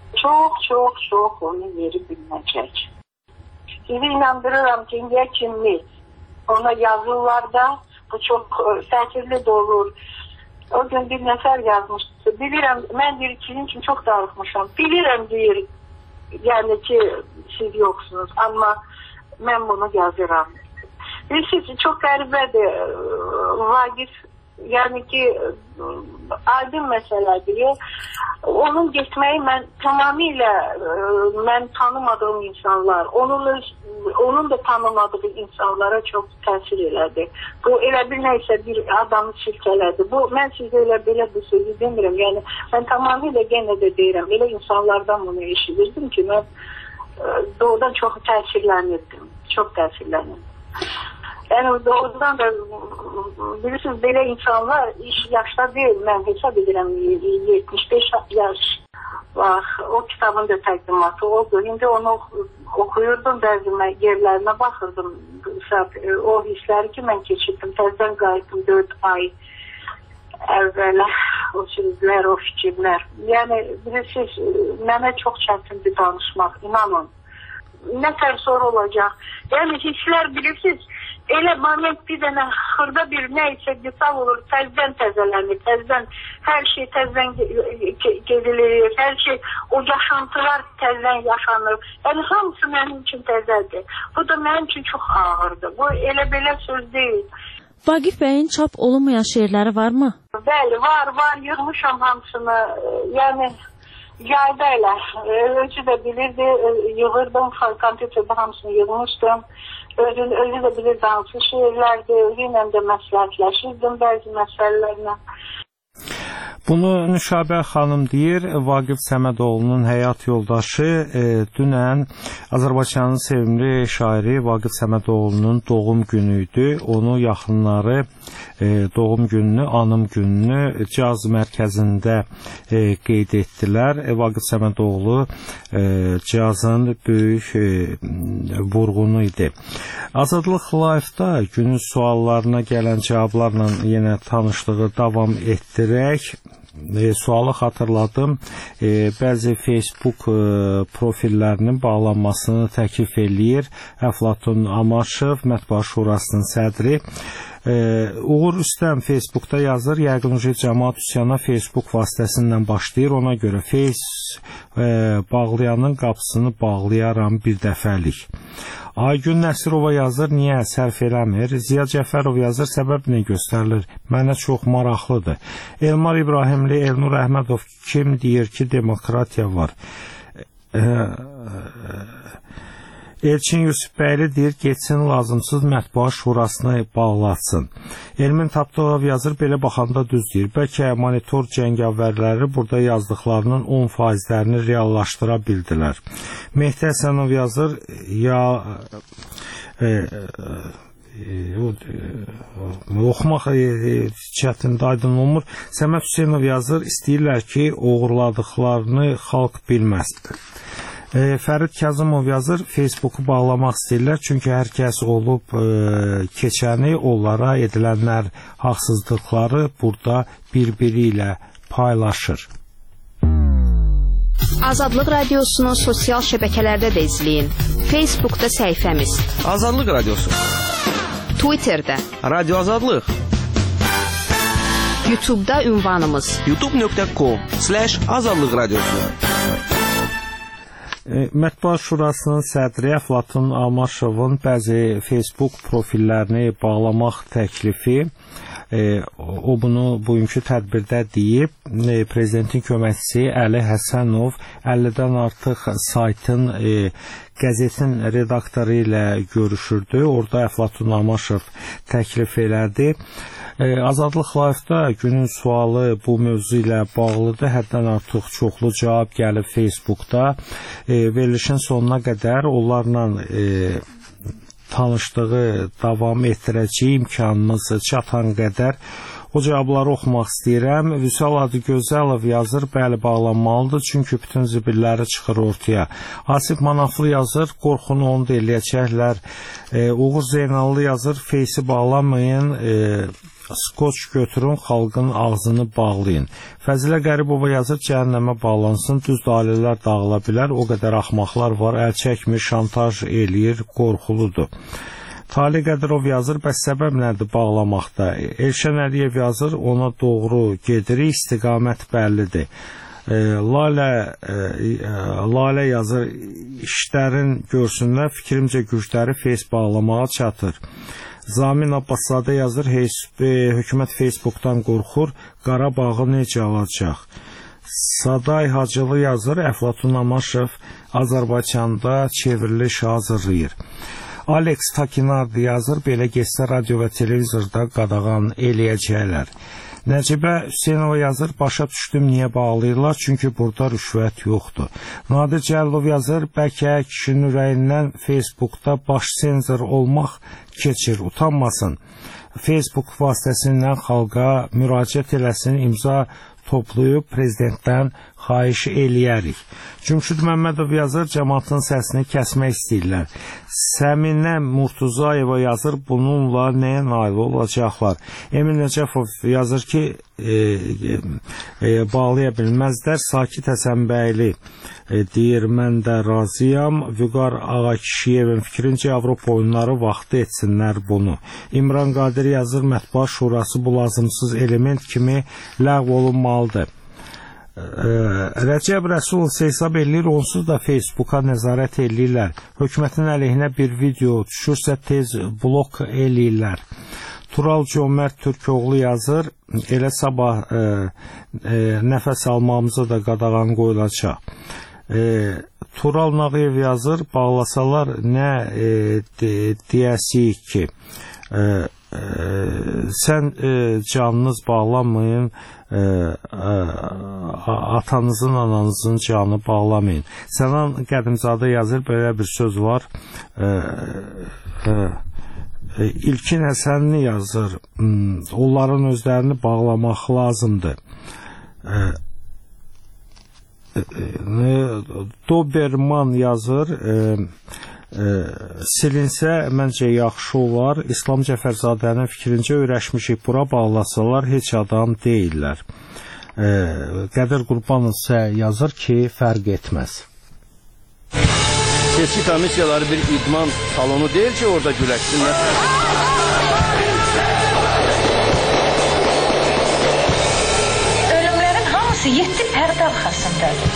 Çox onu yeri bilməyəcək. Sizi inandırıram ki, indiyə kimi ona yazırlarda bu çox təsirli də olur. O gün bir nəfər yazmışdı. Bilirəm, mən deyir ki, sizin üçün çox darıxmışam. Bilirəm deyir, yəni ki, siz yoxsunuz. Amma mən bunu yazıram. Bilirsiniz, çox qəribədir. Vagif, yəni ki, aydın məsələdir. Onun getməyi mən tamamilə mən tanımadığım insanlar, onun da tanımadığı insanlara çox təsir elədi. Bu elə bir nəysə bir adamı silkələdi. Bu, mən sizə elə belə bu sözü demirəm. Yəni, mən tamamilə yenə də deyirəm. Elə insanlardan bunu eşidirdim ki, mən doğrudan çox təsirlənirdim. Çox təsirlənirdim. Yəni, doğrudan da bilirsiniz, belə insanlar yaşda deyil. Mən hesab edirəm 75 yaş. Bax, o kitabın da təqdimatı oldu. İndi onu oxuyurdum, bəzi yerlərinə baxırdım. O hissləri ki, mən keçirdim. Təzdən qayıtdım 4 ay əvvələ o sözlər, o fikirlər. Yəni, bilirsiniz, mənə çox çətindir danışmaq, inanın. Nə tər sonra olacaq? Yəni, hisslər bilirsiniz, elə moment bir dənə xırda bir nəysə qısa olur, təzdən təzələnir, təzdən hər şey təzdən gedilir, hər şey, o yaşantılar təzdən yaşanır. Yəni, hamısı mənim üçün təzədir. Bu da mənim üçün çox ağırdır. Bu elə belə söz deyil. Vagif bəyin çap olunmayan şeirləri varmı? Bəli, var, yığmışam hamısını. Yəni, yayda elə, özü də bilirdi, yığırdım, kompüterdə hamısını yığmışdım. Özü də bilirdi hansı şeirlərdir, özü ilə də məsləhətləşirdim bəzi məsələlərlə. Bunu Nüşabə xanım deyir, Vagif Səmədoğlu'nun həyat yoldaşı dünən Azərbaycanın sevimli şairi Vagif Səmədoğlu'nun doğum günü idi. Onu yaxınları doğum gününü, anım gününü caz mərkəzində qeyd etdilər. Vagif Səmədoğlu cazın böyük vurğunu idi. Azadlıq Live-da günün suallarına gələn cavablarla yenə tanışlığı davam etdirək. Sualı xatırladım. Bəzi Facebook profillərinin bağlanmasını təklif eləyir. Əflatun Amaşov, Mətbuat Şurasının sədri. Uğur Üstəm Facebookda yazır, yəqin cəmaət üsyana Facebook vasitəsindən başlayır. Ona görə bağlayanın qapısını bağlayaram bir dəfəlik. Aygün Nəsirova yazır, niyə sərf eləmir? Ziya Cəfərov yazır, səbəb nə göstərilir? Mənə çox maraqlıdır. Elmar İbrahimli, Elnur Əhmədov kim deyir ki, demokratiya var? Elçin Yusufbəyli deyir, geçsin lazımsız Mətbuat Şurasını bağlatsın. Elmin Tapdılov yazır, belə baxanda düz deyir. Bəlkə monitor cəngavərləri burada yazdıqlarının 10%-lərini reallaşdıra bildilər. Mehdi Həsənov yazır, oxumaq çətindir, aydın olmur. Səməd Hüseynov yazır, istəyirlər ki, oğurladıqlarını xalq bilməsin. Fərid Kazımov yazır, Facebooku bağlamaq istəyirlər, çünki hər kəs olub keçəni, onlara edilənlər haqsızlıqları burada bir-biri ilə paylaşır. Azadlıq Radiosunu sosial şəbəkələrdə də izləyin. Facebookda səhifəmiz Azadlıq Radiosu, Twitterdə Radio Azadlıq, YouTube'da ünvanımız youtube.com/Azadlıq Radiosu. Mətbuat Şurasının sədri Əflatun Almaşovun bəzi Facebook profillərini bağlamaq təklifi, o bunu bugünkü tədbirdə deyib. Prezidentin köməkçisi Əli Həsənov 50-dən artıq saytın, qəzetin redaktoru ilə görüşürdü. Orada Əflatun Almaşov təklif elədi. Azadlıq Live-da günün sualı bu mövzu ilə bağlıdır. Həddən artıq çoxlu cavab gəlib Facebookda. Verilişin sonuna qədər onlarla tanışlığı davam etdirəcək, imkanımız çatan qədər o cavabları oxumaq istəyirəm. Vüsal Adıgözəlov yazır, bəli bağlanmalıdır, çünki bütün zibilləri çıxır ortaya. Asif Manaflı yazır, qorxunu onu da eləyəcəklər. Uğur Zeynallı yazır, Face'i bağlamayın, skoç götürün, xalqın ağzını bağlayın. Fəzilə Qəribova yazır, cəhənnəmə bağlansın, düz ailələr dağıla bilər, o qədər axmaqlar var, əl çəkmir, şantaj eləyir, qorxuludur. Talih Qədirov yazır, bəs səbəb nədir bağlamaqda? Elşən Əliyev yazır, ona doğru gedirik, istiqamət bəllidir. Lalə yazır, işlərin görsünlər, fikrimcə gücləri Face bağlamağa çatır. Zamin Abbaszadə yazır, hökumət Facebookdan qorxur, Qarabağı necə alacaq? Saday Hacılı yazır, Əflatun Amaşov Azərbaycanda çevriliş hazırlayır. Alex Takinardi yazır, belə getsə radio və televizorda qadağan eləyəcəklər. Nəcibə Hüseynova yazır, başa düşdüm niyə bağlayırlar, çünki burada rüşvət yoxdur. Nadir Cəllov yazır, bəlkə kişinin ürəyindən Facebookda baş senzor olmaq keçir, utanmasın. Facebook vasitəsilə xalqa müraciət eləsin, imza toplayıb prezidentdən xahiş eləyərik. Cümşüd Məmmədov yazır, cəmaatın səsini kəsmək istəyirlər. Səminə Murtuzayeva yazır, bununla nəyə nail olacaqlar? Emin Nəcəfov yazır ki, bağlaya bilməzlər. Sakit Həsənbəyli deyir, mən də razıyam. Vüqar Ağakişiyevin fikrincə Avropa oyunları vaxtı etsinlər bunu. İmran Qadir yazır, Mətbuat Şurası bu lazımsız element kimi ləğv olunmalıdır. Rəcəb Rəsulov hesab eləyir, onsuz da Facebooka nəzarət eləyirlər. Hökumətin əleyhinə bir video düşürsə tez blok eləyirlər. Tural Cömər Türkoğlu yazır, elə sabah nəfəs almamıza da qadağan qoyulacaq. Tural Nağıyev yazır, bağlasalar nə deyəsiyik ki, sən canınız bağlamayın, atanızın, ananızın canı bağlamayın. Sənan Qədimzadə yazır, belə bir söz var. İlkin Həsənli yazır, onların özlərini bağlamaq lazımdır. Doberman yazır, silinsə məncə yaxşı olar. İslam Cəfərzadənin fikrincə öyrəşmişik, bura bağlasalar heç adam deyirlər. Qədir Qurbanov isə yazır ki, fərq etməz. Seçki komissiyaları bir idman salonu deyil ki, orada güləşsinlər. Ölümlərin hamısı 7 pərdə arxasındadır.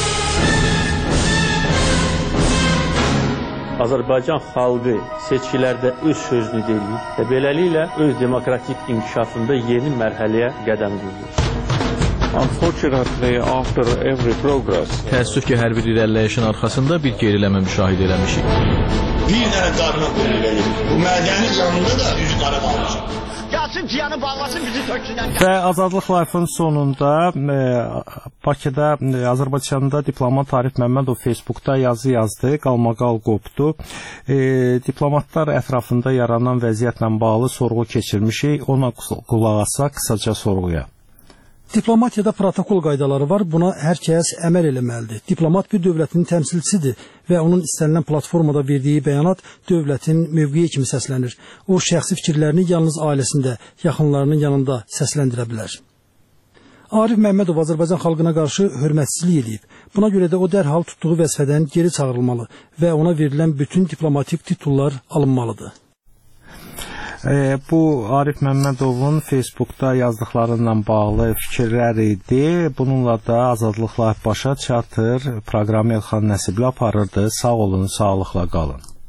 Azərbaycan xalqı seçkilərdə öz sözünü deyir və beləliklə öz demokratik inkişafında yeni mərhələyə qədəm qoyur. Unfortunately, after every progress, təəssüf ki, hər bir irəliləyişin arxasında bir geriləmə müşahidə eləmişik. Bir dənə qarına qoyulur. Bu mədəni canında da üzü qara qalmışıq. Gəlsin Gəlsin ciyanı bağlasın bizi töksünən. Və Azadlıq Life-ın sonunda Bakıda, Azərbaycanda diplomat Arif Məmmədov Facebookda yazı yazdı, qalmaqal qopdu. Diplomatlar ətrafında yaranan vəziyyətlə bağlı sorğu keçirmişik. Ona qulaq asaq qısaca sorğuya. Diplomatiyada protokol qaydaları var, buna hər kəs əməl eləməlidir. Diplomat bir dövlətin təmsilçisidir və onun istənilən platformada verdiyi bəyanat dövlətin mövqeyi kimi səslənir. O, şəxsi fikirlərini yalnız ailəsində, yaxınlarının yanında səsləndirə bilər. Arif Məmmədov Azərbaycan xalqına qarşı hörmətsizlik edib. Buna görə də o dərhal tutduğu vəzifədən geri çağırılmalı və ona verilən bütün diplomatik titullar alınmalıdır. Bu Arif Məmmədovun Facebookda yazdıqlarından bağlı fikirlər idi. Bununla da Azadlıq Life başa çatır. Proqramı Elxan Nəsibli aparırdı. Sağ olun, sağlıqla qalın.